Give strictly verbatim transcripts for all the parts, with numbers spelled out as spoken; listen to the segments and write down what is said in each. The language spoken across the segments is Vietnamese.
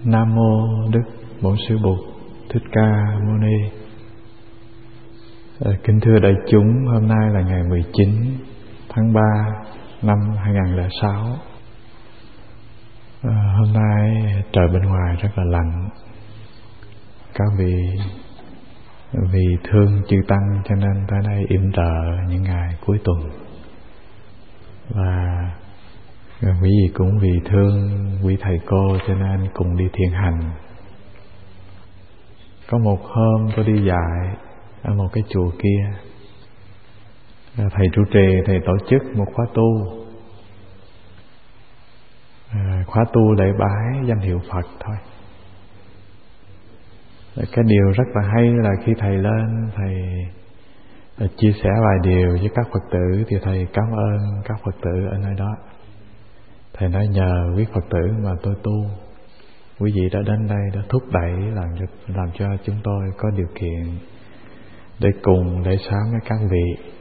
Nam mô Đức Bổn Sư Bụt Thích Ca Mâu Ni. Kính thưa đại chúng, hôm nay là ngày mười chín tháng ba năm hai nghìn không trăm lẻ sáu. À, hôm nay trời bên ngoài rất là lạnh. Các vị vì thương chư tăng cho nên tới đây yểm trợ những ngày cuối tuần, và quý vị cũng vì thương quý thầy cô cho nên cùng đi thiền hành. Có một hôm tôi đi dạy ở một cái chùa kia, thầy trụ trì thầy tổ chức một khóa tu, à, khóa tu để bái danh hiệu Phật thôi. Cái điều rất là hay là khi thầy lên, thầy chia sẻ vài điều với các Phật tử thì thầy cảm ơn các Phật tử ở nơi đó. Thầy nói nhờ quý Phật tử mà tôi tu, quý vị đã đến đây đã thúc đẩy làm cho, làm cho chúng tôi có điều kiện để cùng để sáng với các vị.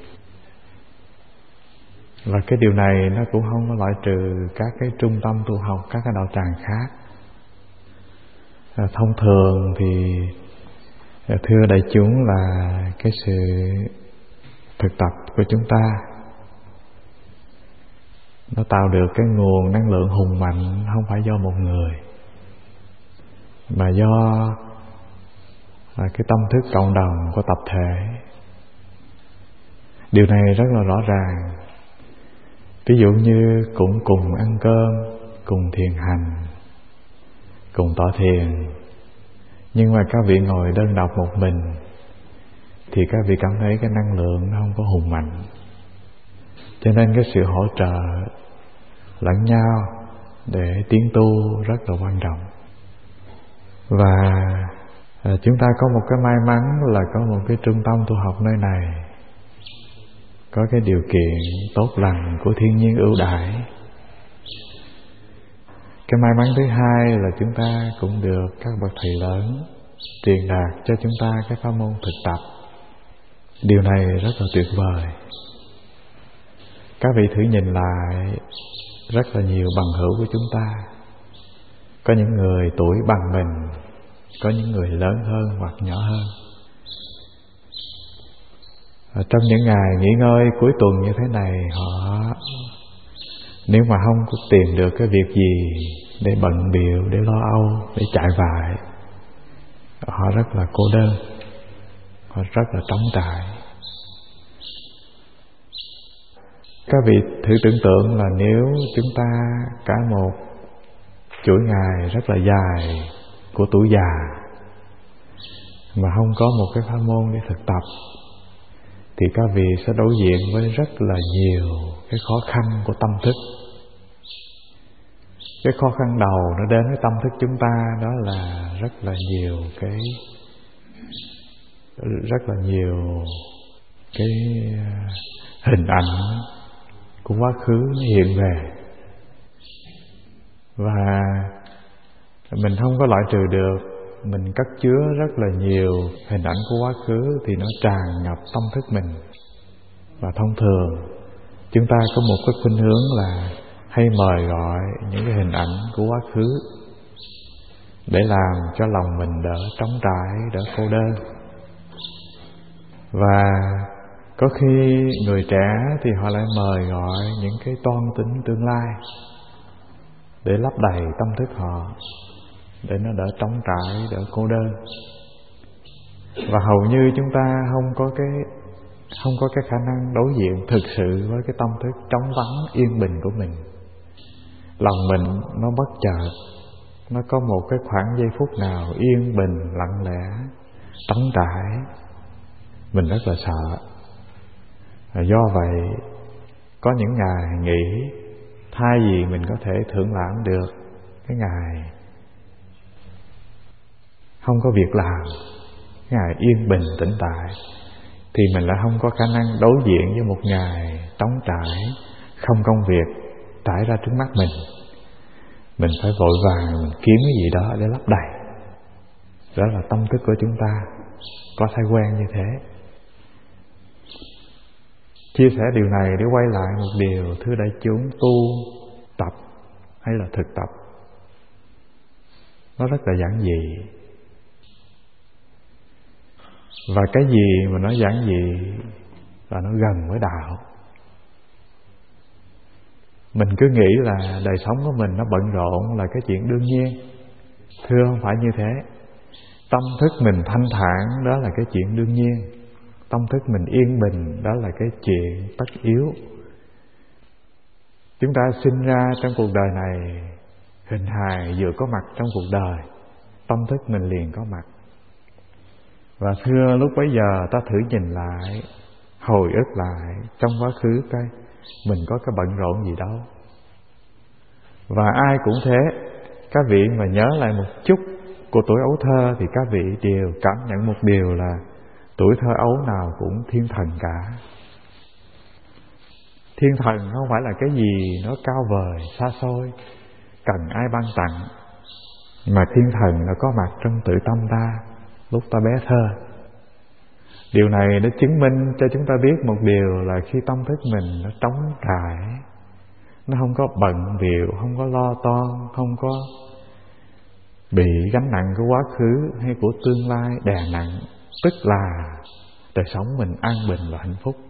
Và cái điều này nó cũng không có loại trừ các cái trung tâm tu học, các cái đạo tràng khác. À, thông thường thì thưa đại chúng là cái sự thực tập của chúng ta nó tạo được cái nguồn năng lượng hùng mạnh, không phải do một người, mà do là cái tâm thức cộng đồng của tập thể. Điều này rất là rõ ràng. Ví dụ như cũng cùng ăn cơm, cùng thiền hành, cùng tọa thiền, nhưng mà các vị ngồi đơn độc một mình thì các vị cảm thấy cái năng lượng nó không có hùng mạnh. Cho nên cái sự hỗ trợ lẫn nhau để tiến tu rất là quan trọng. Và à, chúng ta có một cái may mắn là có một cái trung tâm tu học nơi này, có cái điều kiện tốt lành của thiên nhiên ưu đãi. Cái may mắn thứ hai là chúng ta cũng được các bậc thầy lớn truyền đạt cho chúng ta cái pháp môn thực tập. Điều này rất là tuyệt vời. Các vị thử nhìn lại rất là nhiều bằng hữu của chúng ta. Có những người tuổi bằng mình, có những người lớn hơn hoặc nhỏ hơn. Ở trong những ngày nghỉ ngơi cuối tuần như thế này, họ nếu mà không có tìm được cái việc gì để bận bịu, để lo âu, để chạy vại, họ rất là cô đơn, họ rất là trống trải. Các vị thử tưởng tượng là nếu chúng ta cả một chuỗi ngày rất là dài của tuổi già mà không có một cái pháp môn để thực tập, thì các vị sẽ đối diện với rất là nhiều cái khó khăn của tâm thức. Cái khó khăn đầu nó đến với tâm thức chúng ta đó là rất là nhiều cái rất là nhiều cái hình ảnh của quá khứ nó hiện về, và mình không có loại trừ được. Mình cất chứa rất là nhiều hình ảnh của quá khứ thì nó tràn ngập tâm thức mình. Và thông thường chúng ta có một cái khuynh hướng là hay mời gọi những cái hình ảnh của quá khứ để làm cho lòng mình đỡ trống trải, đỡ cô đơn. Và có khi người trẻ thì họ lại mời gọi những cái toan tính tương lai để lấp đầy tâm thức họ, để nó đỡ trống trải, đỡ cô đơn. Và hầu như chúng ta không có cái không có cái khả năng đối diện thực sự với cái tâm thức trống vắng yên bình của mình. Lòng mình nó bất chợt, nó có một cái khoảng giây phút nào yên bình, lặng lẽ, trống trải, mình rất là sợ. Do vậy có những ngày nghỉ, thay vì mình có thể thưởng lãm được cái ngày không có việc làm, cái ngày yên bình tĩnh tại, thì mình lại không có khả năng đối diện với một ngày trống trải, không công việc trải ra trước mắt mình. Mình phải vội vàng mình kiếm cái gì đó để lấp đầy. Đó là tâm thức của chúng ta có thói quen như thế. Chia sẻ điều này để quay lại một điều, thưa đại chúng, tu tập hay là thực tập nó rất là giản dị. Và cái gì mà nó giản dị là nó gần với đạo. Mình cứ nghĩ là đời sống của mình nó bận rộn là cái chuyện đương nhiên. Thưa, không phải như thế. Tâm thức mình thanh thản đó là cái chuyện đương nhiên. Tâm thức mình yên bình đó là cái chuyện tất yếu. Chúng ta sinh ra trong cuộc đời này, hình hài vừa có mặt trong cuộc đời, tâm thức mình liền có mặt. Và thưa, lúc bấy giờ ta thử nhìn lại, hồi ức lại trong quá khứ cái mình có cái bận rộn gì đâu. Và ai cũng thế. Các vị mà nhớ lại một chút của tuổi ấu thơ thì các vị đều cảm nhận một điều là tuổi thơ ấu nào cũng thiên thần cả. Thiên thần không phải là cái gì nó cao vời, xa xôi, cần ai ban tặng, mà thiên thần nó có mặt trong tự tâm ta lúc ta bé thơ. Điều này nó chứng minh cho chúng ta biết một điều là khi tâm thức mình nó trống trải, nó không có bận bịu, không có lo toan, không có bị gánh nặng của quá khứ hay của tương lai đè nặng, tức là đời sống mình an bình và hạnh phúc.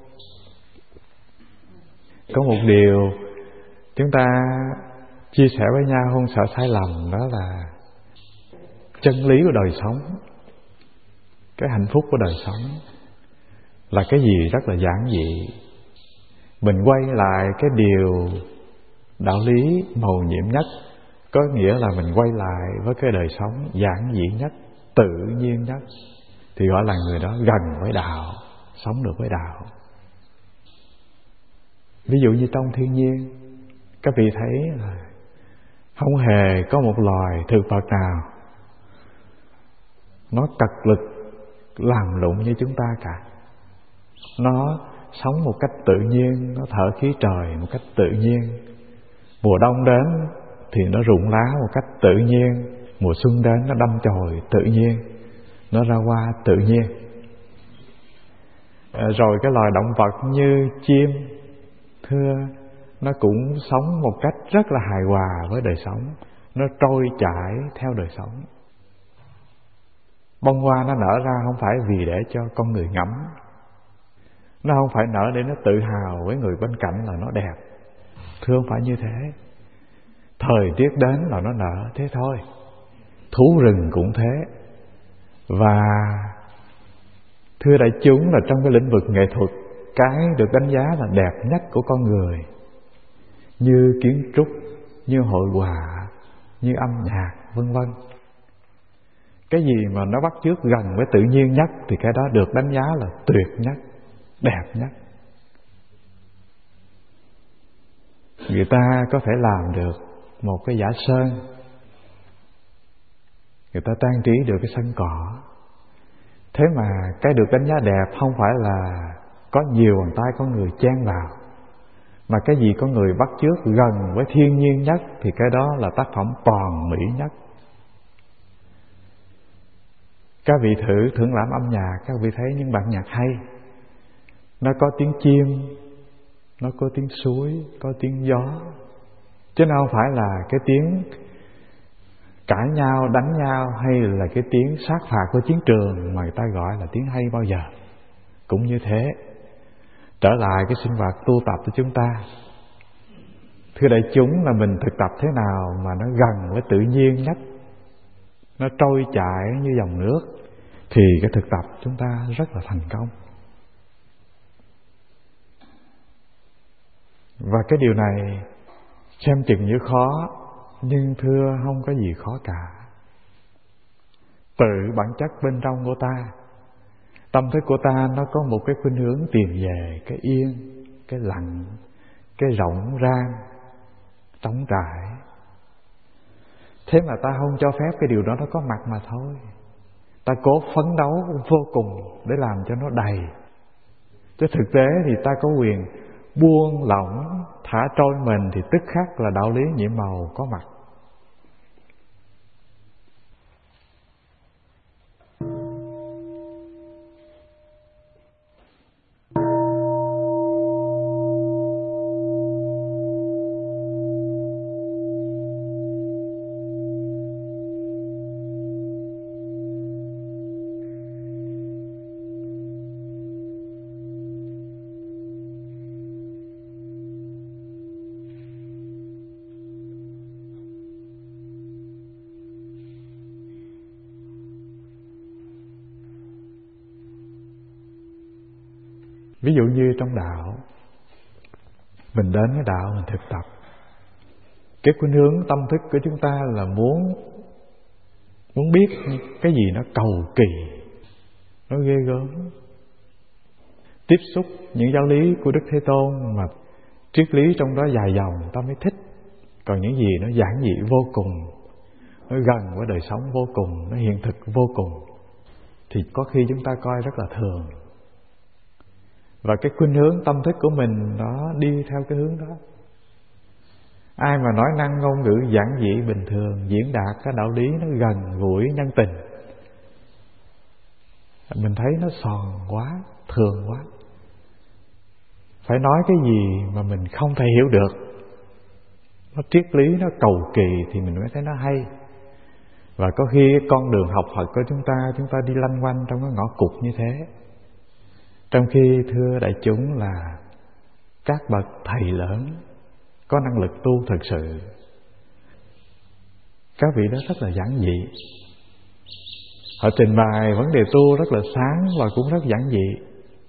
Có một điều chúng ta chia sẻ với nhau không sợ sai lầm, đó là chân lý của đời sống, cái hạnh phúc của đời sống là cái gì rất là giản dị. Mình quay lại cái điều đạo lý mầu nhiệm nhất, có nghĩa là mình quay lại với cái đời sống giản dị nhất, tự nhiên nhất, thì gọi là người đó gần với đạo, sống được với đạo. Ví dụ như trong thiên nhiên, các vị thấy là không hề có một loài thực vật nào nó cật lực làm lụng như chúng ta cả. Nó sống một cách tự nhiên, nó thở khí trời một cách tự nhiên. Mùa đông đến thì nó rụng lá một cách tự nhiên, mùa xuân đến nó đâm chồi tự nhiên, nó ra hoa tự nhiên. Rồi cái loài động vật như chim, thưa, nó cũng sống một cách rất là hài hòa với đời sống, nó trôi chảy theo đời sống. Bông hoa nó nở ra không phải vì để cho con người ngắm, nó không phải nở để nó tự hào với người bên cạnh là nó đẹp. Thưa, không phải như thế. Thời tiết đến là nó nở thế thôi. Thú rừng cũng thế. Và thưa đại chúng, là trong cái lĩnh vực nghệ thuật, cái được đánh giá là đẹp nhất của con người, như kiến trúc, như hội họa, như âm nhạc, vân vân, cái gì mà nó bắt chước gần với tự nhiên nhất thì cái đó được đánh giá là tuyệt nhất, đẹp nhất. Người ta có thể làm được một cái giả sơn, người ta trang trí được cái sân cỏ. Thế mà cái được đánh giá đẹp không phải là có nhiều bàn tay con người chen vào, mà cái gì con người bắt chước gần với thiên nhiên nhất thì cái đó là tác phẩm toàn mỹ nhất. Các vị thử thưởng lãm âm nhạc, các vị thấy những bản nhạc hay, nó có tiếng chim, nó có tiếng suối, có tiếng gió, chứ nó không phải là cái tiếng cãi nhau, đánh nhau, hay là cái tiếng sát phạt của chiến trường mà người ta gọi là tiếng hay bao giờ. Cũng như thế, trở lại cái sinh hoạt tu tập của chúng ta, thưa đại chúng, là mình thực tập thế nào mà nó gần với tự nhiên nhất, nó trôi chảy như dòng nước, thì cái thực tập chúng ta rất là thành công. Và cái điều này xem chừng như khó, nhưng thưa không có gì khó cả. Tự bản chất bên trong của ta, tâm thức của ta nó có một cái khuynh hướng tìm về cái yên, cái lặng, cái rộng rang, trống trải. Thế mà ta không cho phép cái điều đó nó có mặt mà thôi. Ta cố phấn đấu vô cùng để làm cho nó đầy. Chứ thực tế thì ta có quyền buông lỏng, thả trôi mình, thì tức khắc là đạo lý nhiệm màu có mặt. Ví dụ như trong đạo, mình đến cái đạo mình thực tập, cái khuynh hướng tâm thức của chúng ta là muốn muốn biết cái gì nó cầu kỳ, nó ghê gớm. Tiếp xúc những giáo lý của Đức Thế Tôn mà triết lý trong đó dài dòng ta mới thích. Còn những gì nó giản dị vô cùng, nó gần với đời sống vô cùng, nó hiện thực vô cùng, thì có khi chúng ta coi rất là thường. Và cái khuynh hướng tâm thức của mình nó đi theo cái hướng đó. Ai mà nói năng ngôn ngữ giản dị bình thường, diễn đạt cái đạo lý nó gần gũi nhân tình, mình thấy nó sòn quá, thường quá. Phải nói cái gì mà mình không thể hiểu được, nó triết lý, nó cầu kỳ thì mình mới thấy nó hay. Và có khi cái con đường học Phật của chúng ta, chúng ta đi lanh quanh trong cái ngõ cụt như thế. Trong khi thưa đại chúng là các bậc thầy lớn có năng lực tu thực sự, các vị đó rất là giản dị. Họ trình bày vấn đề tu rất là sáng và cũng rất giản dị.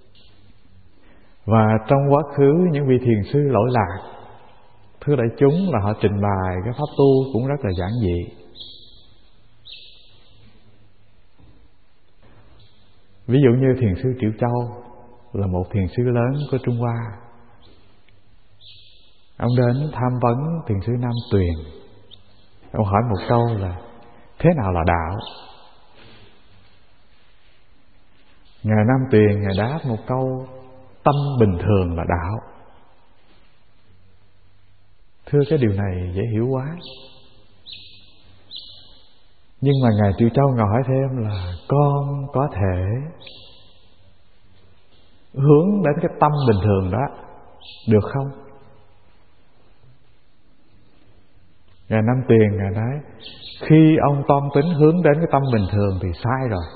Và trong quá khứ những vị thiền sư lỗi lạc, thưa đại chúng là họ trình bày cái pháp tu cũng rất là giản dị. Ví dụ như thiền sư Triệu Châu là một thiền sư lớn của Trung Hoa. Ông đến tham vấn thiền sư Nam Tuyền. Ông hỏi một câu là thế nào là đạo? Ngài Nam Tuyền Ngài đáp một câu tâm bình thường là đạo. Thưa cái điều này dễ hiểu quá. Nhưng mà Ngài Triệu Châu Ngài hỏi thêm là con có thể hướng đến cái tâm bình thường đó được không? Ngài Nam Tuyền Ngài nói khi ông toan tính hướng đến cái tâm bình thường thì sai rồi.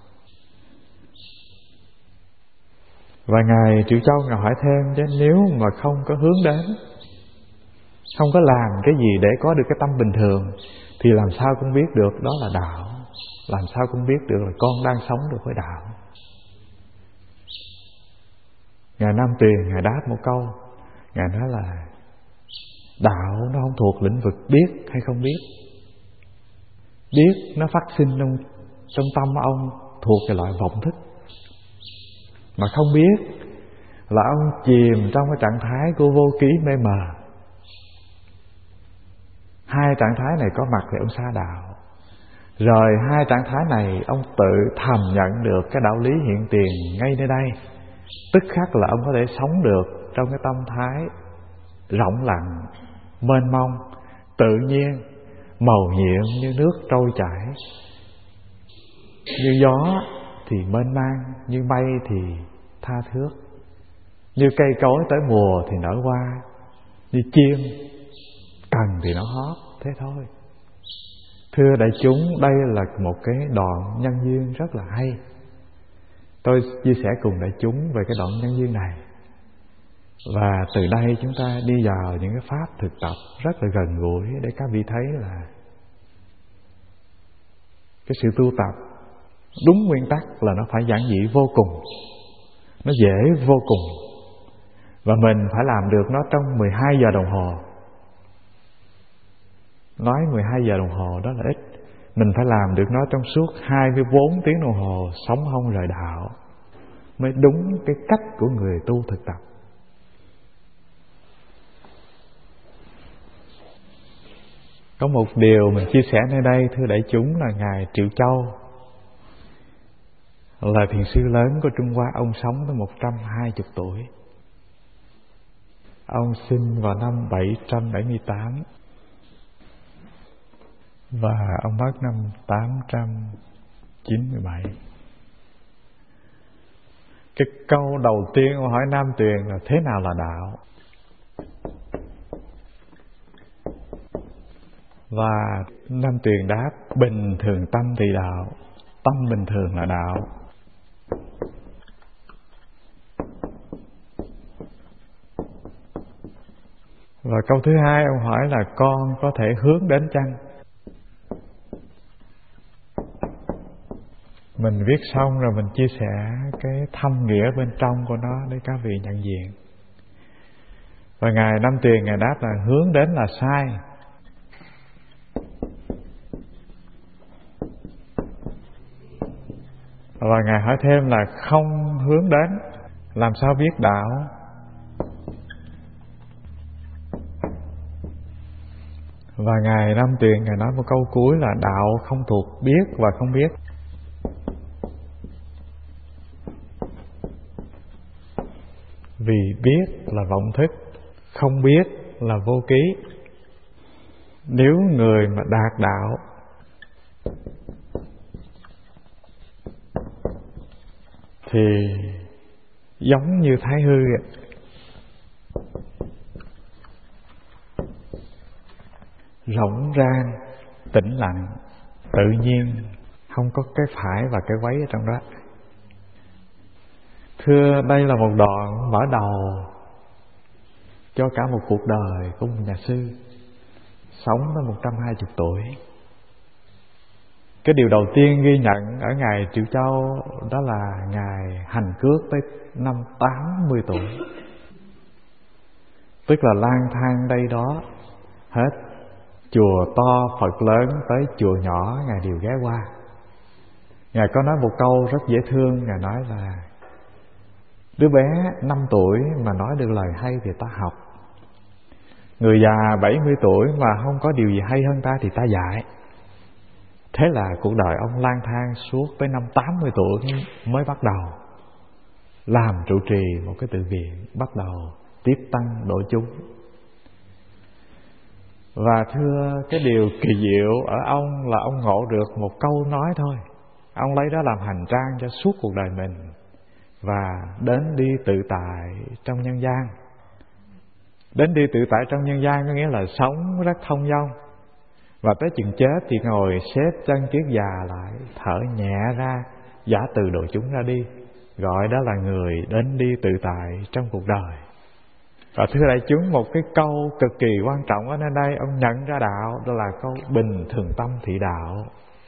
Và Ngài Triệu Châu Ngài hỏi thêm chứ nếu mà không có hướng đến, không có làm cái gì để có được cái tâm bình thường thì làm sao con biết được đó là đạo? Làm sao con biết được là con đang sống được với đạo? Ngài Nam Tuyền Ngài đáp một câu, Ngài nói là đạo nó không thuộc lĩnh vực biết hay không biết. Biết nó phát sinh trong, trong tâm ông thuộc cái loại vọng thức. Mà không biết là ông chìm trong cái trạng thái của vô ký mê mờ. Hai trạng thái này có mặt thì ông xa đạo. Rồi hai trạng thái này ông tự thầm nhận được cái đạo lý hiện tiền ngay nơi đây. Tức khắc là ông có thể sống được trong cái tâm thái rộng lặng, mênh mông, tự nhiên, màu nhiệm như nước trôi chảy, như gió thì mênh mang, như mây thì tha thước, như cây cối tới mùa thì nở hoa, như chim cần thì nó hót, thế thôi. Thưa đại chúng, đây là một cái đoạn nhân duyên rất là hay. Tôi chia sẻ cùng đại chúng về cái đoạn nhân duyên này. Và từ đây chúng ta đi vào những cái pháp thực tập rất là gần gũi để các vị thấy là cái sự tu tập đúng nguyên tắc là nó phải giản dị vô cùng, nó dễ vô cùng, và mình phải làm được nó trong mười hai giờ đồng hồ. Nói mười hai giờ đồng hồ đó là ít, mình phải làm được nó trong suốt hai mươi bốn tiếng đồng hồ, sống không rời đạo, mới đúng cái cách của người tu thực tập. Có một điều mình chia sẻ nơi đây thưa đại chúng là Ngài Triệu Châu là thiền sư lớn của Trung Hoa. Ông sống tới một trăm hai mươi tuổi. Ông sinh vào năm bảy trăm bảy mươi tám và ông mất năm tám trăm chín mươi bảy. Cái câu đầu tiên ông hỏi Nam Tuyền là thế nào là đạo? Và Nam Tuyền đáp bình thường tâm thì đạo, tâm bình thường là đạo. Và câu thứ hai ông hỏi là con có thể hướng đến chăng? mình viết xong rồi mình chia sẻ cái thâm nghĩa bên trong của nó để các vị nhận diện. Và Ngài Năm Tuyền Ngài đáp là hướng đến là sai. Và Ngài hỏi thêm là không hướng đến làm sao biết đạo? Và Ngài Năm Tuyền Ngài nói một câu cuối là đạo không thuộc biết và không biết. Vì biết là vọng thức, không biết là vô ký. Nếu người mà đạt đạo thì giống như Thái Hư vậy. Rỗng rang, tĩnh lặng, tự nhiên, không có cái phải và cái quấy ở trong đó. Thưa, đây là một đoạn mở đầu cho cả một cuộc đời của một nhà sư sống tới một trăm hai mươi tuổi. Cái điều đầu tiên ghi nhận ở Ngài Triệu Châu đó là Ngài hành cước tới năm tám mươi tuổi. Tức là lang thang đây đó, hết chùa to Phật lớn tới chùa nhỏ Ngài đều ghé qua. Ngài có nói một câu rất dễ thương. Ngài nói là đứa bé năm tuổi mà nói được lời hay thì ta học, người già bảy mươi tuổi mà không có điều gì hay hơn ta thì ta dạy. Thế là cuộc đời ông lang thang suốt tới năm tám mươi tuổi mới bắt đầu làm trụ trì một cái tự viện, bắt đầu tiếp tăng độ chúng. Và thưa, cái điều kỳ diệu ở ông là ông ngộ được một câu nói thôi. Ông lấy đó làm hành trang cho suốt cuộc đời mình và đến đi tự tại trong nhân gian. Đến đi tự tại trong nhân gian có nghĩa là sống rất thông dong. Và tới chừng chết thì ngồi xếp chân kiết già lại, thở nhẹ ra, giả từ độ chúng ra đi. Gọi đó là người đến đi tự tại trong cuộc đời. Và thưa đại chúng, một cái câu cực kỳ quan trọng ở nơi đây ông nhận ra đạo, đó là câu bình thường tâm thị đạo.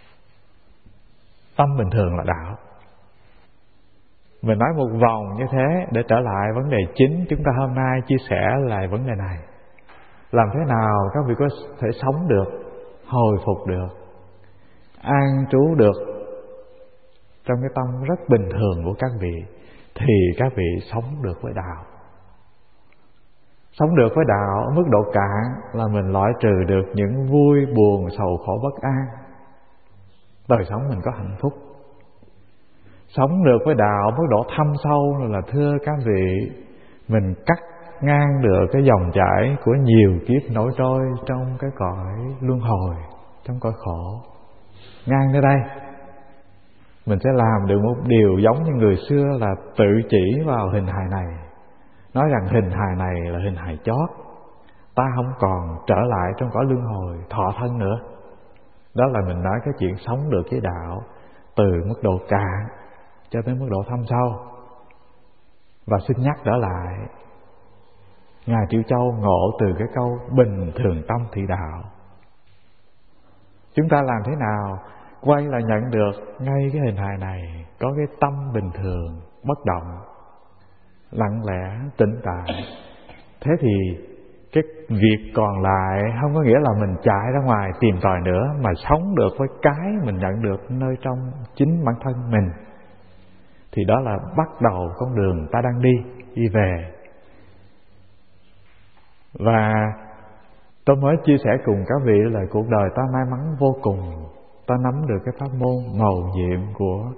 Tâm bình thường là đạo. Mình nói một vòng như thế để trở lại vấn đề chính chúng ta hôm nay chia sẻ là vấn đề này. Làm thế nào các vị có thể sống được, hồi phục được, an trú được trong cái tâm rất bình thường của các vị, thì các vị sống được với đạo. Sống được với đạo ở mức độ cạn là mình loại trừ được những vui, buồn, sầu khổ, bất an. Đời sống mình có hạnh phúc. Sống được với đạo mức độ thâm sâu là thưa các vị, mình cắt ngang được cái dòng chảy của nhiều kiếp nổi trôi trong cái cõi luân hồi, trong cõi khổ. Ngang tới đây, mình sẽ làm được một điều giống như người xưa là tự chỉ vào hình hài này, nói rằng hình hài này là hình hài chót, ta không còn trở lại trong cõi luân hồi thọ thân nữa. Đó là mình nói cái chuyện sống được với đạo từ mức độ cạn cho tới mức độ thâm sâu. Và xin nhắc trở lại, Ngài Triệu Châu ngộ từ cái câu bình thường tâm thị đạo. Chúng ta làm thế nào quay là nhận được ngay cái hình hài này, có cái tâm bình thường, bất động, lặng lẽ, tĩnh tại. Thế thì cái việc còn lại không có nghĩa là mình chạy ra ngoài tìm tòi nữa, mà sống được với cái mình nhận được nơi trong chính bản thân mình. Thì đó là bắt đầu con đường ta đang đi, đi về. Và tôi mới chia sẻ cùng các vị là cuộc đời ta may mắn vô cùng. Ta nắm được cái pháp môn mầu nhiệm của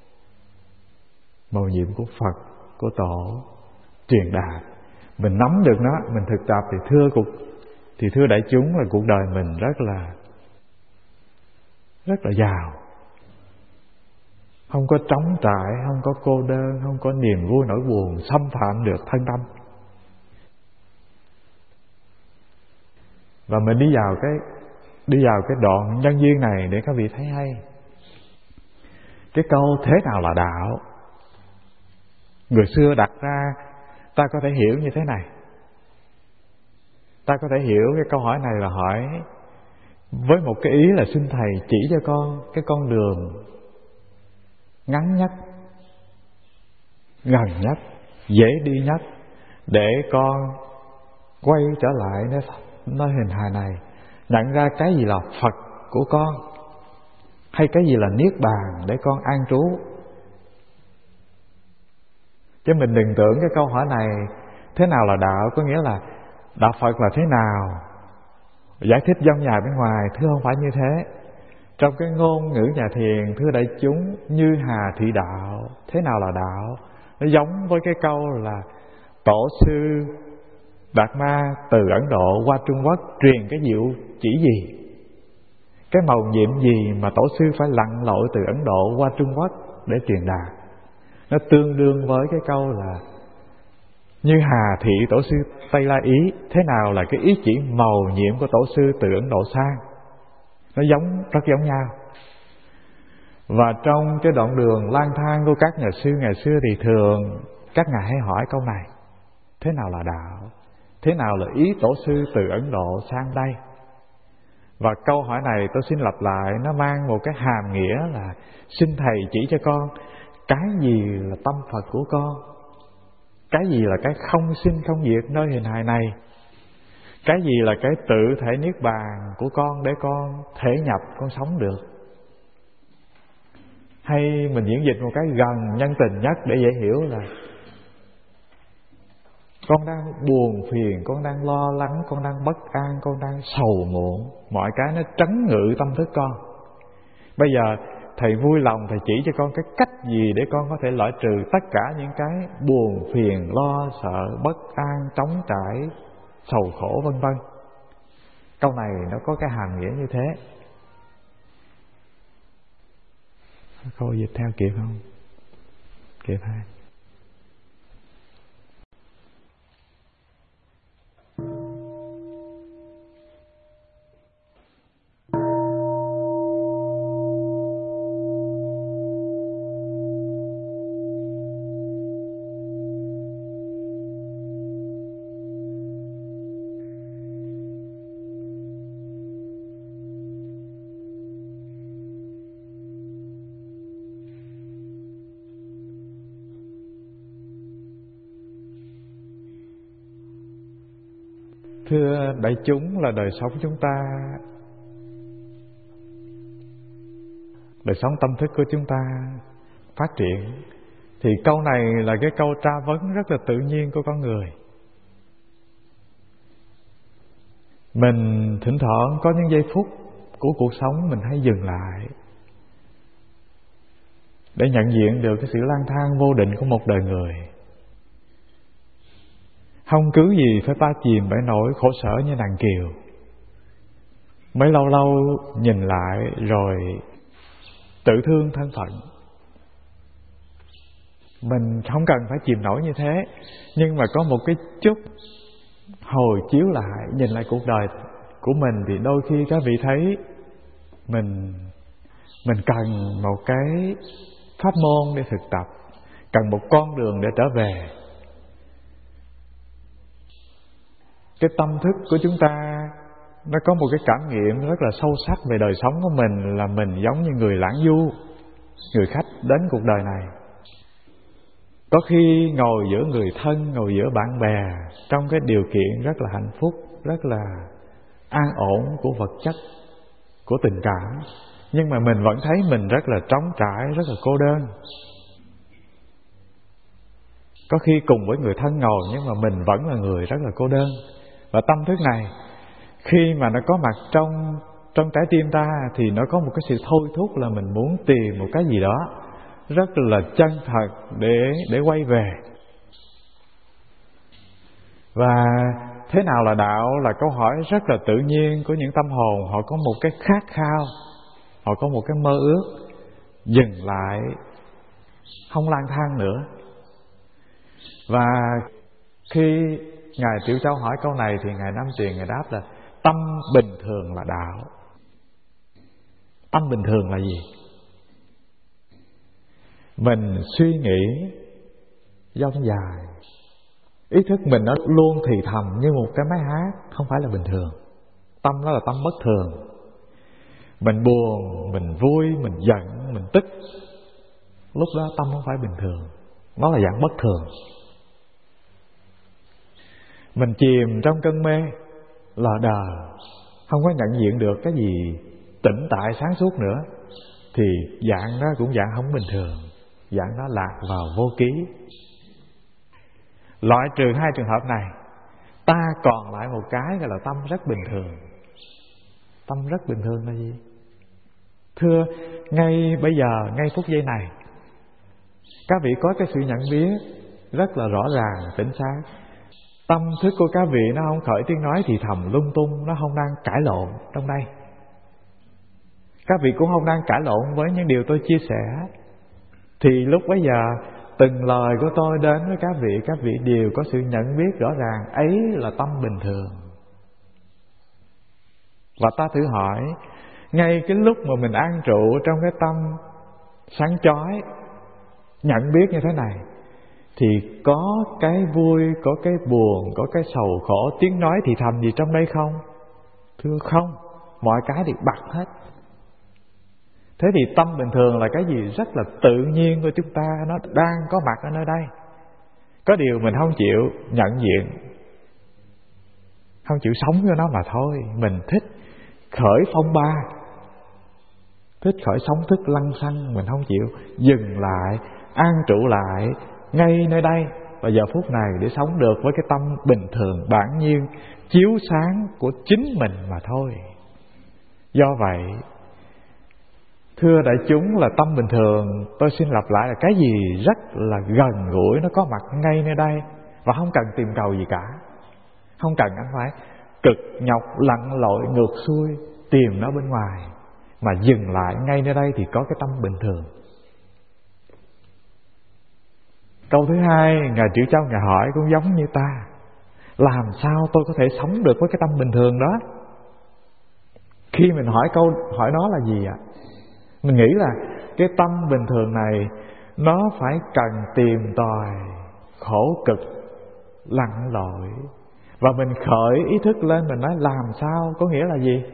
mầu nhiệm của Phật, của Tổ truyền đạt. Mình nắm được nó, mình thực tập thì thưa cuộc thì thưa đại chúng là cuộc đời mình rất là rất là giàu. Không có trống trải, không có cô đơn, không có niềm vui nỗi buồn xâm phạm được thân tâm. Và mình đi vào cái đi vào cái đoạn nhân duyên này để các vị thấy hay. Cái câu thế nào là đạo, người xưa đặt ra, ta có thể hiểu như thế này. Ta có thể hiểu cái câu hỏi này là hỏi với một cái ý là xin thầy chỉ cho con cái con đường ngắn nhất, gần nhất, dễ đi nhất, để con quay trở lại nơi, nơi hình hài này, nhận ra cái gì là Phật của con, hay cái gì là Niết Bàn để con an trú. Chứ mình đừng tưởng cái câu hỏi này thế nào là đạo, có nghĩa là đạo Phật là thế nào, giải thích dông dài bên ngoài. Thưa không phải như thế. Trong cái ngôn ngữ nhà thiền, thưa đại chúng, như hà thị đạo, thế nào là đạo? Nó giống với cái câu là tổ sư Đạt Ma từ Ấn Độ qua Trung Quốc truyền cái diệu chỉ gì, cái mầu nhiệm gì mà tổ sư phải lặn lội từ Ấn Độ qua Trung Quốc để truyền đạt. Nó tương đương với cái câu là như hà thị tổ sư Tây La Ý, thế nào là cái ý chỉ mầu nhiệm của tổ sư từ Ấn Độ sang. Nó giống, rất giống nhau. Và trong cái đoạn đường lang thang của các nhà sư ngày xưa thì thường các ngài hay hỏi câu này: thế nào là đạo? Thế nào là ý tổ sư từ Ấn Độ sang đây? Và câu hỏi này tôi xin lặp lại, nó mang một cái hàm nghĩa là xin Thầy chỉ cho con cái gì là tâm Phật của con, cái gì là cái không sinh không diệt nơi hình hài này, cái gì là cái tự thể Niết Bàn của con để con thể nhập, con sống được. Hay mình diễn dịch một cái gần nhân tình nhất để dễ hiểu là con đang buồn phiền, con đang lo lắng, con đang bất an, con đang sầu muộn, mọi cái nó trấn ngự tâm thức con. Bây giờ Thầy vui lòng Thầy chỉ cho con cái cách gì để con có thể loại trừ tất cả những cái buồn phiền, lo sợ, bất an, trống trải, sầu khổ vân vân. Câu này nó có cái hàm nghĩa như thế. Cô dịch theo kịp không? Kịp hay? Thưa đại chúng, là đời sống chúng ta, đời sống tâm thức của chúng ta phát triển, thì câu này là cái câu tra vấn rất là tự nhiên của con người. Mình thỉnh thoảng có những giây phút của cuộc sống mình hay dừng lại để nhận diện được cái sự lang thang vô định của một đời người. Không cứ gì phải ta chìm bởi nỗi khổ sở như nàng Kiều. Mấy lâu lâu nhìn lại rồi tự thương thân phận. Mình không cần phải chìm nổi như thế, nhưng mà có một cái chút hồi chiếu lại, nhìn lại cuộc đời của mình, thì đôi khi các vị thấy mình mình cần một cái pháp môn để thực tập, cần một con đường để trở về. Cái tâm thức của chúng ta nó có một cái cảm nghiệm rất là sâu sắc về đời sống của mình, là mình giống như người lãng du, người khách đến cuộc đời này. Có khi ngồi giữa người thân, ngồi giữa bạn bè, trong cái điều kiện rất là hạnh phúc, rất là an ổn của vật chất, của tình cảm, nhưng mà mình vẫn thấy mình rất là trống trải, rất là cô đơn. Có khi cùng với người thân ngồi, nhưng mà mình vẫn là người rất là cô đơn. Và tâm thức này khi mà nó có mặt trong trong trái tim ta, thì nó có một cái sự thôi thúc là mình muốn tìm một cái gì đó rất là chân thật để để quay về. Và thế nào là đạo là câu hỏi rất là tự nhiên của những tâm hồn. Họ có một cái khát khao, họ có một cái mơ ước dừng lại, không lang thang nữa. Và khi Ngài Tiểu Châu hỏi câu này thì Ngài Nam Tuyền Ngài đáp là tâm bình thường là đạo. Tâm bình thường là gì? Mình suy nghĩ dông dài, ý thức mình nó luôn thì thầm như một cái máy hát, không phải là bình thường. Tâm đó là tâm bất thường. Mình buồn, mình vui, mình giận, mình tức, lúc đó tâm không phải bình thường, nó là dạng bất thường. Mình chìm trong cơn mê lờ đờ, không có nhận diện được cái gì tĩnh tại sáng suốt nữa, thì dạng đó cũng dạng không bình thường, dạng đó lạc vào vô ký. Loại trừ hai trường hợp này, ta còn lại một cái gọi là tâm rất bình thường. Tâm rất bình thường là gì? Thưa, ngay bây giờ, ngay phút giây này, các vị có cái sự nhận biết rất là rõ ràng, tỉnh sáng. Tâm thức của các vị nó không khởi tiếng nói thì thầm lung tung, nó không đang cãi lộn trong đây. Các vị cũng không đang cãi lộn với những điều tôi chia sẻ. Thì lúc bấy giờ, từng lời của tôi đến với các vị, các vị đều có sự nhận biết rõ ràng, ấy là tâm bình thường. Và ta thử hỏi, ngay cái lúc mà mình an trụ trong cái tâm sáng chói, nhận biết như thế này, thì có cái vui, có cái buồn, có cái sầu khổ, tiếng nói thì thầm gì trong đây không? Thưa không, mọi cái đều bật hết. Thế thì tâm bình thường là cái gì rất là tự nhiên của chúng ta, nó đang có mặt ở nơi đây. Có điều mình không chịu nhận diện, không chịu sống với nó mà thôi. Mình thích khởi phong ba, thích khởi sóng thức lăng xăng, mình không chịu dừng lại, an trụ lại ngay nơi đây và giờ phút này để sống được với cái tâm bình thường bản nhiên chiếu sáng của chính mình mà thôi. Do vậy, thưa đại chúng, là tâm bình thường, tôi xin lặp lại, là cái gì rất là gần gũi, nó có mặt ngay nơi đây và không cần tìm cầu gì cả. Không cần anh phải cực nhọc lặn lội ngược xuôi tìm nó bên ngoài, mà dừng lại ngay nơi đây thì có cái tâm bình thường. Câu thứ hai, Ngài Triệu Châu Ngài hỏi cũng giống như ta, làm sao tôi có thể sống được với cái tâm bình thường đó? Khi mình hỏi câu hỏi đó là gì ạ? Mình nghĩ là cái tâm bình thường này nó phải cần tìm tòi, khổ cực, lặn lội, và mình khởi ý thức lên, mình nói làm sao, có nghĩa là gì?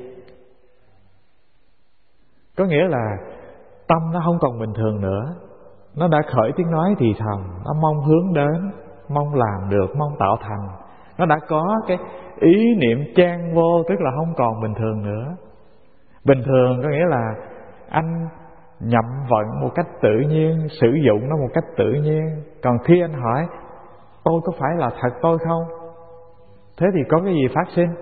Có nghĩa là tâm nó không còn bình thường nữa, nó đã khởi tiếng nói thì thầm, nó mong hướng đến, mong làm được, mong tạo thành. Nó đã có cái ý niệm chan vô, tức là không còn bình thường nữa. Bình thường có nghĩa là anh nhậm vận một cách tự nhiên, sử dụng nó một cách tự nhiên. Còn khi anh hỏi tôi có phải là thật tôi không, thế thì có cái gì phát sinh?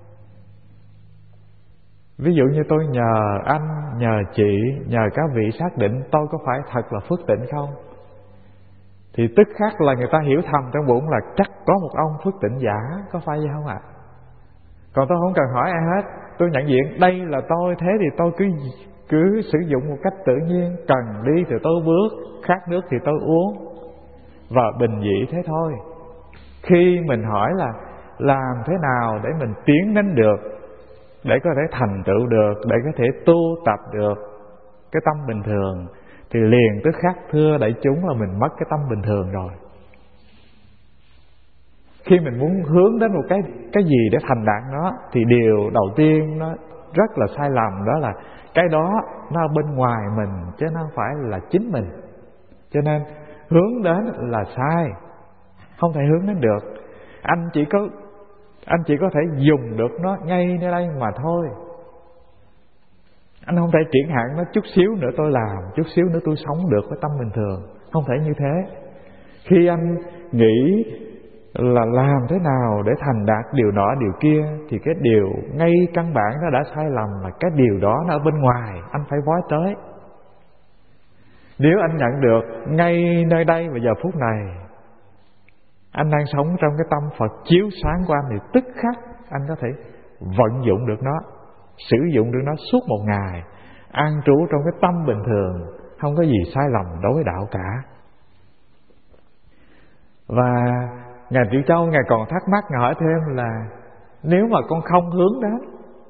Ví dụ như tôi nhờ anh, nhờ chị, nhờ các vị xác định tôi có phải thật là phước tịnh không, thì tức khắc là người ta hiểu thầm trong bụng là chắc có một ông phước tịnh giả, có phải vậy không ạ? À? Còn tôi không cần hỏi ai hết, tôi nhận diện đây là tôi, thế thì tôi cứ cứ sử dụng một cách tự nhiên. Cần đi thì tôi bước, khát nước thì tôi uống, và bình dị thế thôi. Khi mình hỏi là làm thế nào để mình tiến đến được, để có thể thành tựu được, để có thể tu tập được cái tâm bình thường, thì liền tức khắc, thưa đại chúng, là mình mất cái tâm bình thường rồi. Khi mình muốn hướng đến một cái cái gì để thành đạt nó, thì điều đầu tiên nó rất là sai lầm, đó là cái đó nó ở bên ngoài mình chứ nó không phải là chính mình. Cho nên hướng đến là sai, không thể hướng đến được. Anh chỉ có anh chỉ có thể dùng được nó ngay nơi đây mà thôi. Anh không thể triển hạn nó chút xíu nữa tôi làm, chút xíu nữa tôi sống được với tâm bình thường. Không thể như thế. Khi anh nghĩ là làm thế nào để thành đạt điều nọ điều kia, thì cái điều ngay căn bản nó đã sai lầm, là cái điều đó nó ở bên ngoài, anh phải vói tới. Nếu anh nhận được ngay nơi đây và giờ phút này, anh đang sống trong cái tâm Phật chiếu sáng của anh, thì tức khắc anh có thể vận dụng được nó, sử dụng được nó suốt một ngày, an trú trong cái tâm bình thường, không có gì sai lầm đối với đạo cả. Và Ngài Triệu Châu Ngài còn thắc mắc, Ngài hỏi thêm là nếu mà con không hướng đến,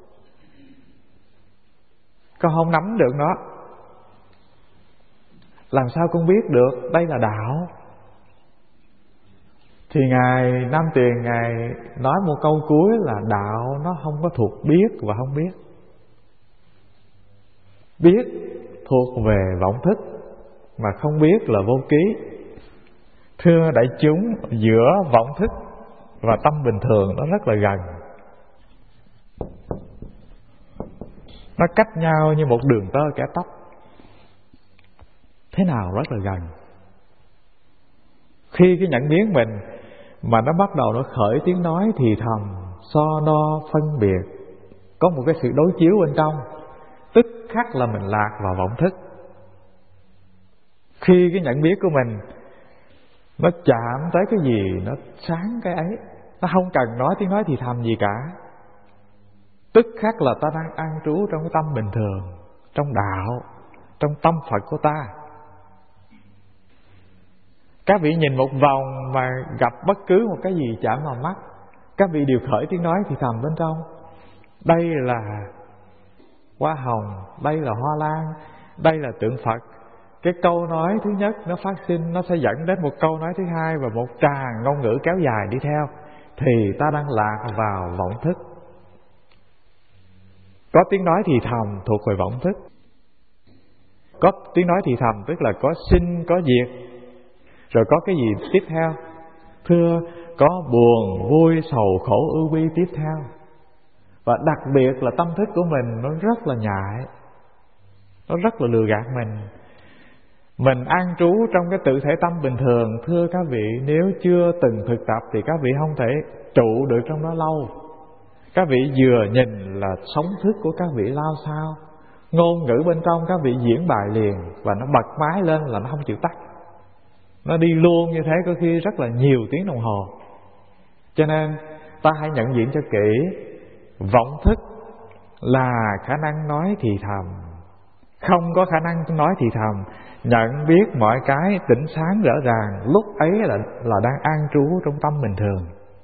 con không nắm được nó, làm sao con biết được đây là đạo? Thì Ngài Nam Tiền Ngài nói một câu cuối là đạo nó không có thuộc biết và không biết. Biết thuộc về vọng thức, mà không biết là vô ký. Thưa đại chúng, giữa vọng thức và tâm bình thường nó rất là gần. Nó cách nhau như một đường tơ kẻ tóc. Thế nào rất là gần. Khi cái nhận biết mình mà nó bắt đầu nó khởi tiếng nói thì thầm, so đo phân biệt, có một cái sự đối chiếu bên trong, tức khắc là mình lạc vào vọng thức. Khi cái nhận biết của mình nó chạm tới cái gì, nó sáng cái ấy, nó không cần nói tiếng nói thì thầm gì cả, tức khắc là ta đang an trú trong cái tâm bình thường, trong đạo, trong tâm Phật của ta. Các vị nhìn một vòng mà gặp bất cứ một cái gì chạm vào mắt, các vị đều khởi tiếng nói thì thầm bên trong. Đây là hoa hồng, đây là hoa lan, đây là tượng Phật. Cái câu nói thứ nhất nó phát sinh, nó sẽ dẫn đến một câu nói thứ hai và một tràng ngôn ngữ kéo dài đi theo. Thì ta đang lạc vào vọng thức. Có tiếng nói thì thầm thuộc về vọng thức. Có tiếng nói thì thầm tức là có sinh, có diệt. Rồi có cái gì tiếp theo? Thưa, có buồn, vui, sầu, khổ, ưu bi tiếp theo. Và đặc biệt là tâm thức của mình nó rất là nhạy, nó rất là lừa gạt mình. Mình an trú trong cái tự thể tâm bình thường. Thưa các vị, nếu chưa từng thực tập thì các vị không thể trụ được trong đó lâu. Các vị vừa nhìn là sóng thức của các vị lao sao, ngôn ngữ bên trong các vị diễn bài liền, và nó bật máy lên là nó không chịu tắt. Nó đi luôn như thế có khi rất là nhiều tiếng đồng hồ. Cho nên ta hãy nhận diện cho kỹ. Vọng thức là khả năng nói thì thầm, không có khả năng nói thì thầm. Nhận biết mọi cái tỉnh sáng rõ ràng, lúc ấy là, là đang an trú trong tâm bình thường.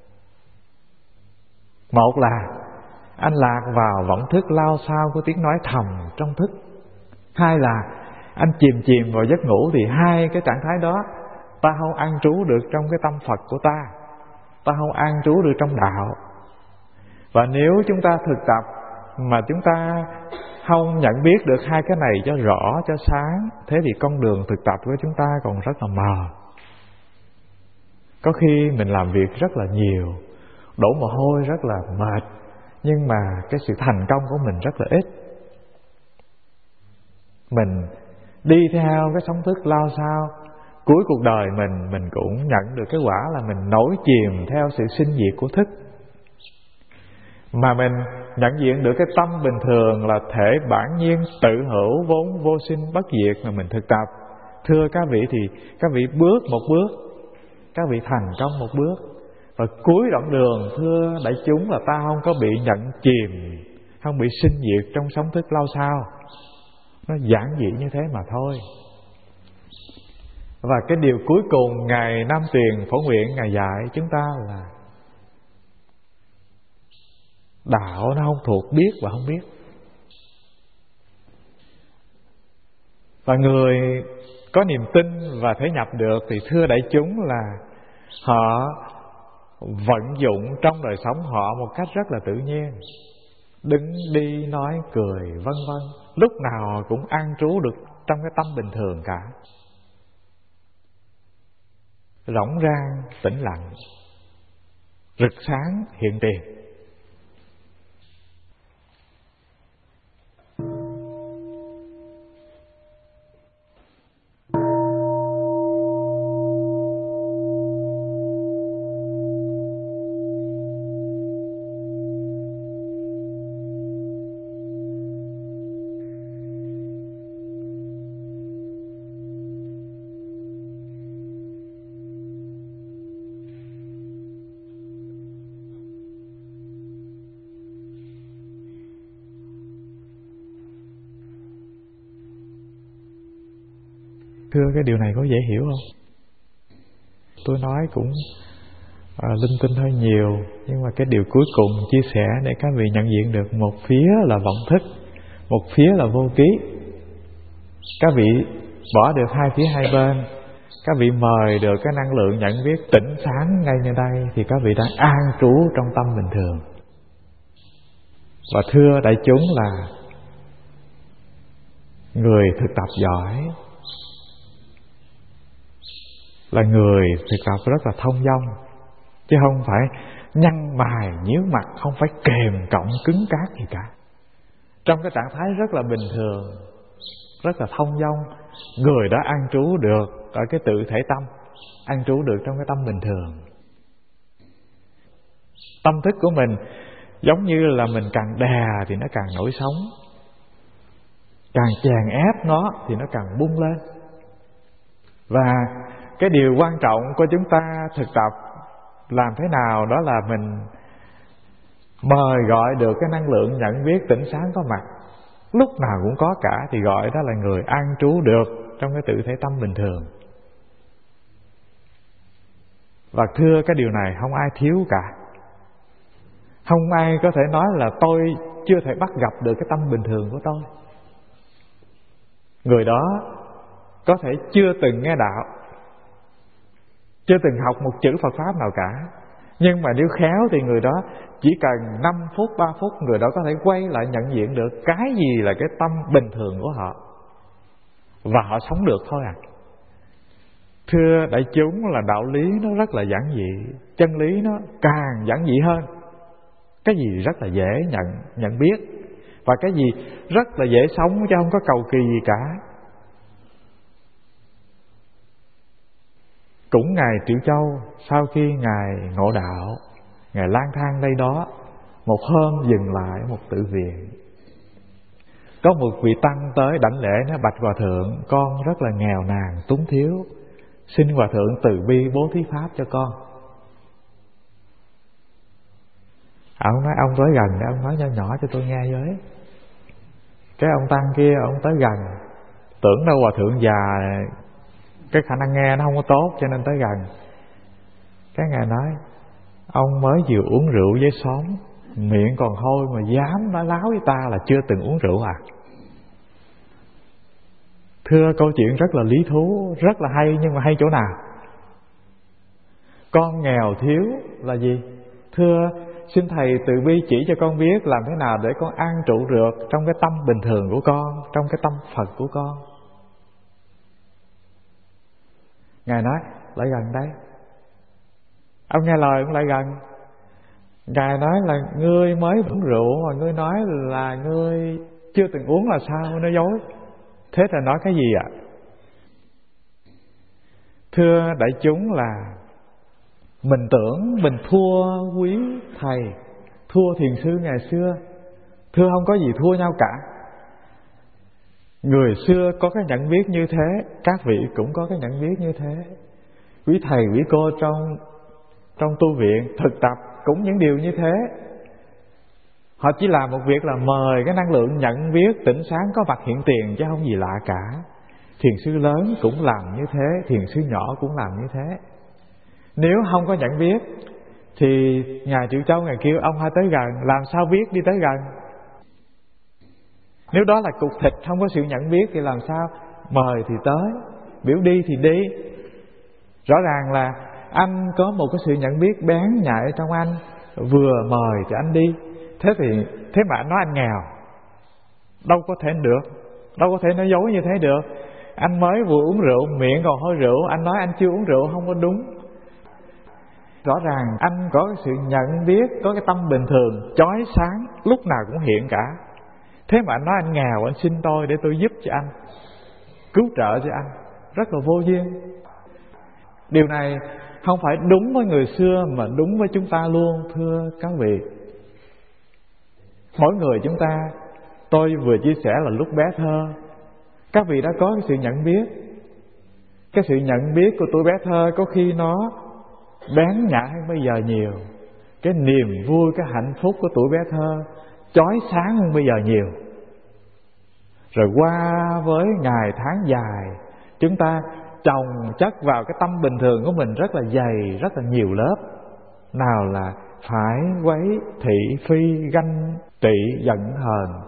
Một là anh lạc vào vọng thức lao sao của tiếng nói thầm trong thức. Hai là anh chìm chìm vào giấc ngủ. Thì hai cái trạng thái đó ta không an trú được trong cái tâm Phật của ta, ta không an trú được trong đạo. Và nếu chúng ta thực tập mà chúng ta không nhận biết được hai cái này cho rõ, cho sáng, thế thì con đường thực tập của chúng ta còn rất là mờ. Có khi mình làm việc rất là nhiều, đổ mồ hôi rất là mệt, nhưng mà cái sự thành công của mình rất là ít. Mình đi theo cái sóng thức lao sao, cuối cuộc đời mình mình cũng nhận được cái quả là mình nổi chìm theo sự sinh diệt của thức. Mà mình nhận diện được cái tâm bình thường là thể bản nhiên tự hữu vốn vô sinh bất diệt mà mình thực tập. Thưa các vị, thì các vị bước một bước, các vị thành công một bước. Và cuối đoạn đường, thưa đại chúng, là ta không có bị nhận chìm, không bị sinh diệt trong sóng thức lao sao. Nó giản dị như thế mà thôi. Và cái điều cuối cùng Ngài Nam Tuyền Phổ Nguyện Ngài dạy chúng ta là đạo nó không thuộc biết và không biết. Và người có niềm tin và thể nhập được thì thưa đại chúng là họ vận dụng trong đời sống họ một cách rất là tự nhiên. Đứng đi nói cười vân vân, lúc nào họ cũng an trú được trong cái tâm bình thường cả, rỗng rang tĩnh lặng, rực sáng hiện tiền. Thưa, cái điều này có dễ hiểu không? Tôi nói cũng à, linh tinh hơi nhiều, nhưng mà cái điều cuối cùng chia sẻ để các vị nhận diện được, một phía là vọng thức, một phía là vô ký. Các vị bỏ được hai phía hai bên, các vị mời được cái năng lượng nhận biết tỉnh sáng ngay nơi đây, thì các vị đang an trú trong tâm bình thường. Và thưa đại chúng là người thực tập giỏi, là người thực tập rất là thông dong, chứ không phải nhăn mày nhíu mặt, không phải kềm cộng cứng cáp gì cả. Trong cái trạng thái rất là bình thường, rất là thông dong, người đó an trú được ở cái tự thể tâm, an trú được trong cái tâm bình thường. Tâm thức của mình giống như là mình càng đè thì nó càng nổi sóng, càng chèn ép nó thì nó càng bung lên. Và cái điều quan trọng của chúng ta thực tập làm thế nào đó là mình mời gọi được cái năng lượng nhận biết tỉnh sáng có mặt, lúc nào cũng có cả, thì gọi đó là người an trú được trong cái tự thể tâm bình thường. Và thưa, cái điều này không ai thiếu cả. Không ai có thể nói là tôi chưa thể bắt gặp được cái tâm bình thường của tôi. Người đó có thể chưa từng nghe đạo, chưa từng học một chữ Phật Pháp nào cả, nhưng mà nếu khéo thì người đó chỉ cần năm phút, ba phút, người đó có thể quay lại nhận diện được cái gì là cái tâm bình thường của họ, và họ sống được thôi à. Thưa đại chúng, là đạo lý nó rất là giản dị, chân lý nó càng giản dị hơn. Cái gì rất là dễ nhận nhận biết, và cái gì rất là dễ sống, chứ không có cầu kỳ gì cả. Cũng Ngài Triệu Châu, sau khi Ngài ngộ đạo, Ngài lang thang đây đó, một hôm dừng lại một tự viện. Có một vị tăng tới đảnh lễ, nói: bạch hòa thượng, con rất là nghèo nàn túng thiếu, xin hòa thượng từ bi bố thí pháp cho con. Ông nói: ông tới gần để ông nói nhỏ nhỏ cho tôi nghe với. Cái ông tăng kia ông tới gần, tưởng đâu hòa thượng già cái khả năng nghe nó không có tốt, cho nên tới gần. Cái Ngài nói: ông mới vừa uống rượu với xóm, miệng còn hôi mà dám nói láo với ta là chưa từng uống rượu à? Thưa, câu chuyện rất là lý thú, rất là hay, nhưng mà hay chỗ nào? Con nghèo thiếu là gì? Thưa, xin Thầy từ bi chỉ cho con biết làm thế nào để con an trụ được trong cái tâm bình thường của con, trong cái tâm Phật của con. Ngài nói: lại gần đây. Ông nghe lời ông lại gần. Ngài nói là: ngươi mới uống rượu mà ngươi nói là ngươi chưa từng uống là sao? Nói dối. Thế là nói cái gì ạ? Thưa đại chúng, là mình tưởng mình thua quý thầy, thua thiền sư ngày xưa. Thưa, không có gì thua nhau cả. Người xưa có cái nhận biết như thế, các vị cũng có cái nhận biết như thế. Quý thầy, quý cô trong trong tu viện thực tập cũng những điều như thế. Họ chỉ làm một việc là mời cái năng lượng nhận biết tỉnh sáng có mặt hiện tiền, chứ không gì lạ cả. Thiền sư lớn cũng làm như thế, thiền sư nhỏ cũng làm như thế. Nếu không có nhận biết thì Ngài Triệu Châu Ngài kêu ông hãy tới gần, làm sao biết đi tới gần? Nếu đó là cục thịt không có sự nhận biết thì làm sao? Mời thì tới, biểu đi thì đi. Rõ ràng là anh có một cái sự nhận biết bén nhạy trong anh, vừa mời thì anh đi. Thế thì thế mà anh nói anh nghèo, đâu có thể được, đâu có thể nói dối như thế được. Anh mới vừa uống rượu, miệng còn hôi rượu, anh nói anh chưa uống rượu không có đúng. Rõ ràng anh có cái sự nhận biết, có cái tâm bình thường, chói sáng, lúc nào cũng hiện cả. Thế mà anh nói anh nghèo, anh xin tôi để tôi giúp cho anh, cứu trợ cho anh, rất là vô duyên. Điều này không phải đúng với người xưa mà đúng với chúng ta luôn, thưa các vị. Mỗi người chúng ta, tôi vừa chia sẻ là lúc bé thơ, các vị đã có cái sự nhận biết. Cái sự nhận biết của tuổi bé thơ có khi nó bén nhạy hơn bây giờ nhiều. Cái niềm vui, cái hạnh phúc của tuổi bé thơ chói sáng hơn bây giờ nhiều. Rồi qua với ngày tháng dài, chúng ta chồng chất vào cái tâm bình thường của mình rất là dày, rất là nhiều lớp. Nào là phải quấy, thị phi, ganh tị, giận hờn.